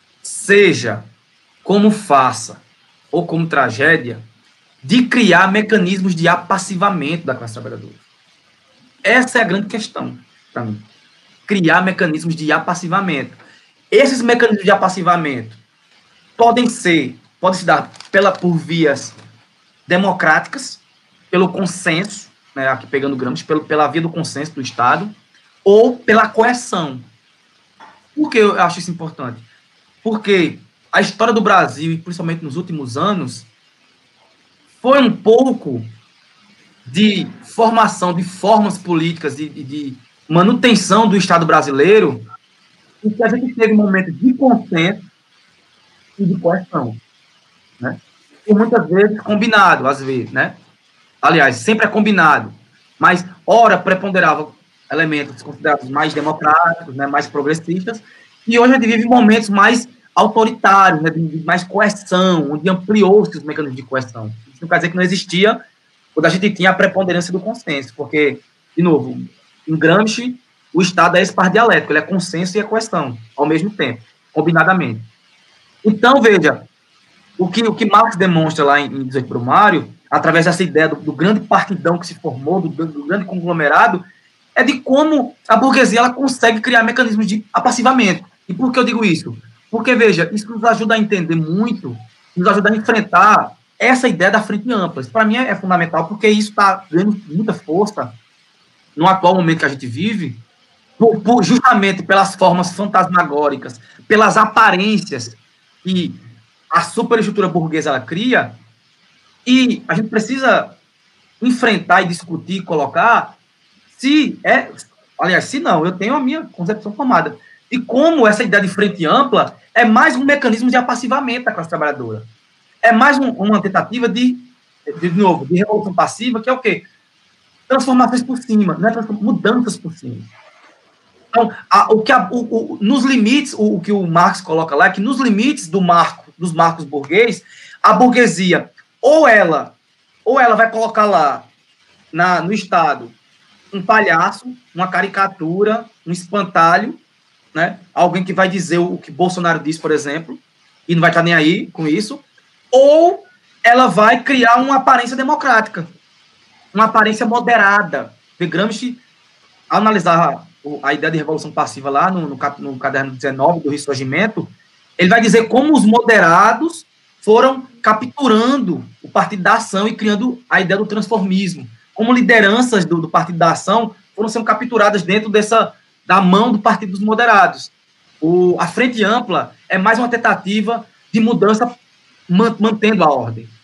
seja como farsa ou como tragédia, de criar mecanismos de apassivamento da classe trabalhadora. Essa é a grande questão para mim. Criar mecanismos de apassivamento. Esses mecanismos de apassivamento podem se dar por vias democráticas, pelo consenso, né, aqui pegando Gramsci, pela via do consenso do Estado, ou pela coerção. Por que eu acho isso importante? Porque a história do Brasil, e principalmente nos últimos anos, foi um pouco de formação de formas políticas, de manutenção do Estado brasileiro, em que a gente teve um momento de consenso e de coerção, né? E muitas vezes combinado, às vezes, né? Aliás, sempre é combinado, mas ora preponderava elementos considerados mais democráticos, né, mais progressistas, e hoje a gente vive momentos mais autoritários, né, de mais coerção, onde ampliou-se os mecanismos de coerção. Isso não quer dizer que não existia quando a gente tinha a preponderância do consenso, porque, de novo, em Gramsci, o Estado é esse par dialético, ele é consenso e é coerção, ao mesmo tempo, combinadamente. Então, veja, o que Marx demonstra lá em 18 Brumário, através dessa ideia do grande partidão que se formou, do grande conglomerado, é de como a burguesia ela consegue criar mecanismos de apassivamento. E por que eu digo isso? Porque, veja, isso nos ajuda a entender muito, nos ajuda a enfrentar essa ideia da frente ampla. Isso, para mim, é fundamental, porque isso está ganhando muita força no atual momento que a gente vive, justamente pelas formas fantasmagóricas, pelas aparências que a superestrutura burguesa ela cria, e a gente precisa enfrentar e discutir, colocar, se não, eu tenho a minha concepção formada, e como essa ideia de frente ampla é mais um mecanismo de apassivamento da classe trabalhadora. É mais uma tentativa de revolução passiva, que é o quê? Transformações por cima, não é mudanças por cima. Então, nos limites, o que o Marx coloca lá, é que nos limites dos marcos burguês, a burguesia, ou ela vai colocar lá, no Estado, um palhaço, uma caricatura, um espantalho, né? Alguém que vai dizer o que Bolsonaro disse, por exemplo, e não vai estar nem aí com isso, ou ela vai criar uma aparência democrática, uma aparência moderada. Gramsci, ao analisar a ideia de revolução passiva lá no caderno 19 do Ressurgimento, ele vai dizer como os moderados foram capturando o Partido da Ação e criando a ideia do transformismo. Como lideranças do Partido da Ação foram sendo capturadas dentro da mão do Partido dos Moderados. A Frente Ampla é mais uma tentativa de mudança mantendo a ordem.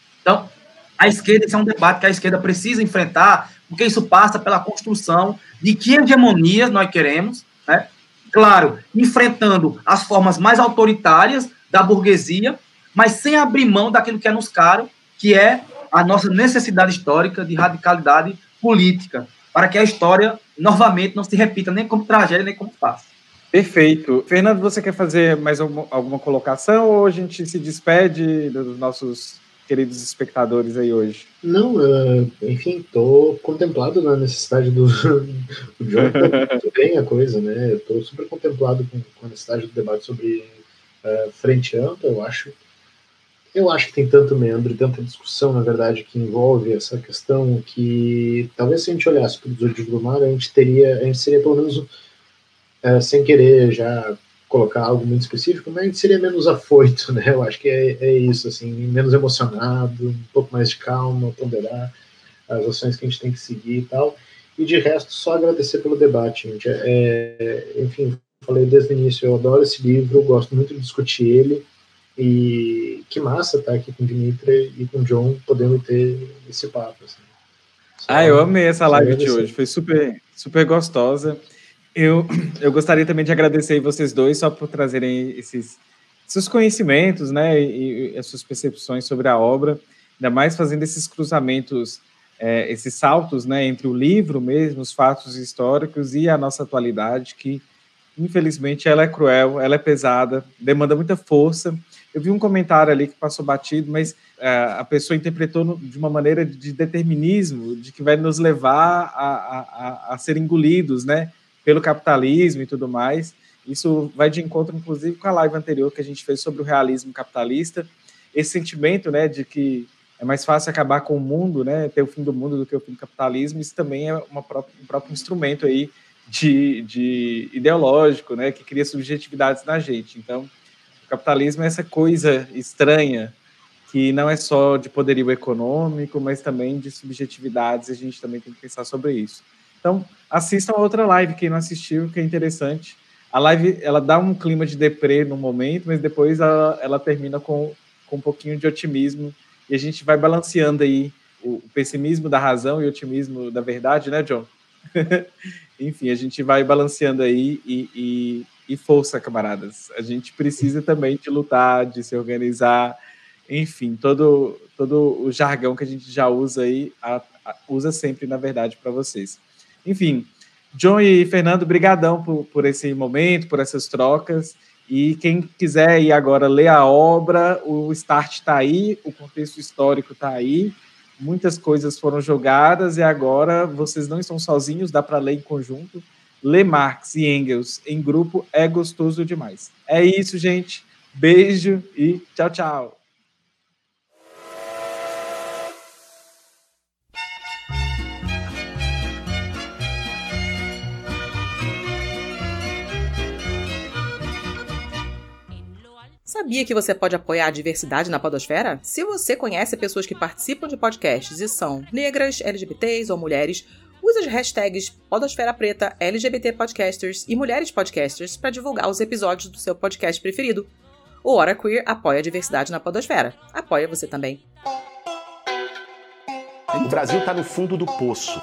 a esquerda, esse é um debate que a esquerda precisa enfrentar, porque isso passa pela construção de que hegemonia nós queremos, né? Claro, enfrentando as formas mais autoritárias da burguesia, mas sem abrir mão daquilo que é nos caro, que é a nossa necessidade histórica de radicalidade política, para que a história, novamente, não se repita nem como tragédia, nem como farsa. Perfeito. Fernando, você quer fazer mais alguma colocação ou a gente se despede dos nossos queridos espectadores aí hoje? Não, enfim, estou contemplado na necessidade do John, muito bem a coisa, né? Estou super contemplado com a necessidade do debate sobre frente ampla. Eu acho que tem tanto meandro e tanta discussão, na verdade, que envolve essa questão que talvez se a gente olhasse para o Zodíaco do Mar, a gente seria pelo menos, sem querer já colocar algo muito específico, mas a gente seria menos afoito, né? Eu acho que é isso, assim, menos emocionado, um pouco mais de calma, ponderar as ações que a gente tem que seguir e tal. E de resto, só agradecer pelo debate, gente. Enfim, falei desde o início, eu adoro esse livro, gosto muito de discutir ele. E que massa estar aqui com o Dimitri e com o John, podendo ter esse papo. Assim. Eu amei essa live de hoje, foi super, super gostosa. Eu gostaria também de agradecer vocês dois só por trazerem esses seus conhecimentos, né, e as suas percepções sobre a obra, ainda mais fazendo esses cruzamentos, esses saltos, né, entre o livro mesmo, os fatos históricos e a nossa atualidade, que infelizmente ela é cruel, ela é pesada, demanda muita força. Eu vi um comentário ali que passou batido, mas a pessoa interpretou de uma maneira de determinismo, de que vai nos levar a ser engolidos, né, pelo capitalismo e tudo mais. Isso vai de encontro, inclusive, com a live anterior que a gente fez sobre o realismo capitalista. Esse sentimento, né, de que é mais fácil acabar com o mundo, né, ter o fim do mundo do que o fim do capitalismo, isso também é um próprio instrumento aí de ideológico, né, que cria subjetividades na gente. Então, o capitalismo é essa coisa estranha que não é só de poderio econômico, mas também de subjetividades, e a gente também tem que pensar sobre isso. Então, assistam a outra live, quem não assistiu, que é interessante. A live, ela dá um clima de deprê no momento, mas depois ela termina com um pouquinho de otimismo, e a gente vai balanceando aí o pessimismo da razão e o otimismo da verdade, né, John? Enfim, a gente vai balanceando aí e força, camaradas. A gente precisa também de lutar, de se organizar, enfim, todo o jargão que a gente já usa aí, usa sempre, na verdade, para vocês. Enfim, John e Fernando, brigadão por esse momento, por essas trocas, e quem quiser ir agora ler a obra, o start está aí, o contexto histórico está aí, muitas coisas foram jogadas e agora vocês não estão sozinhos, dá para ler em conjunto. Ler Marx e Engels em grupo é gostoso demais. É isso, gente. Beijo e tchau, tchau. Sabia que você pode apoiar a diversidade na podosfera? Se você conhece pessoas que participam de podcasts e são negras, LGBTs ou mulheres, use as hashtags Podosfera Preta, LGBT Podcasters e Mulheres Podcasters para divulgar os episódios do seu podcast preferido. O Hora Queer apoia a diversidade na podosfera. Apoia você também. O Brasil está no fundo do poço.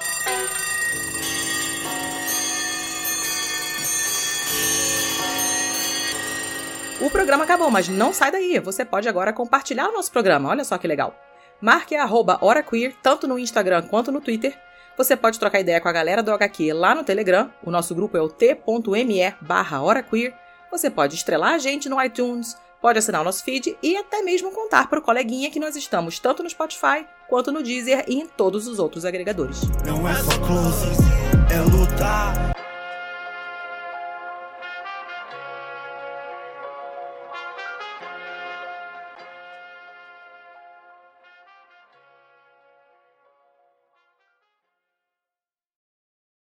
O programa acabou, mas não sai daí. Você pode agora compartilhar o nosso programa. Olha só que legal. Marque a @HoraQueer, tanto no Instagram quanto no Twitter. Você pode trocar ideia com a galera do HQ lá no Telegram. O nosso grupo é o t.me/HoraQueer. Você pode estrelar a gente no iTunes, pode assinar o nosso feed e até mesmo contar para o coleguinha que nós estamos tanto no Spotify quanto no Deezer e em todos os outros agregadores. Não é só close, é lutar.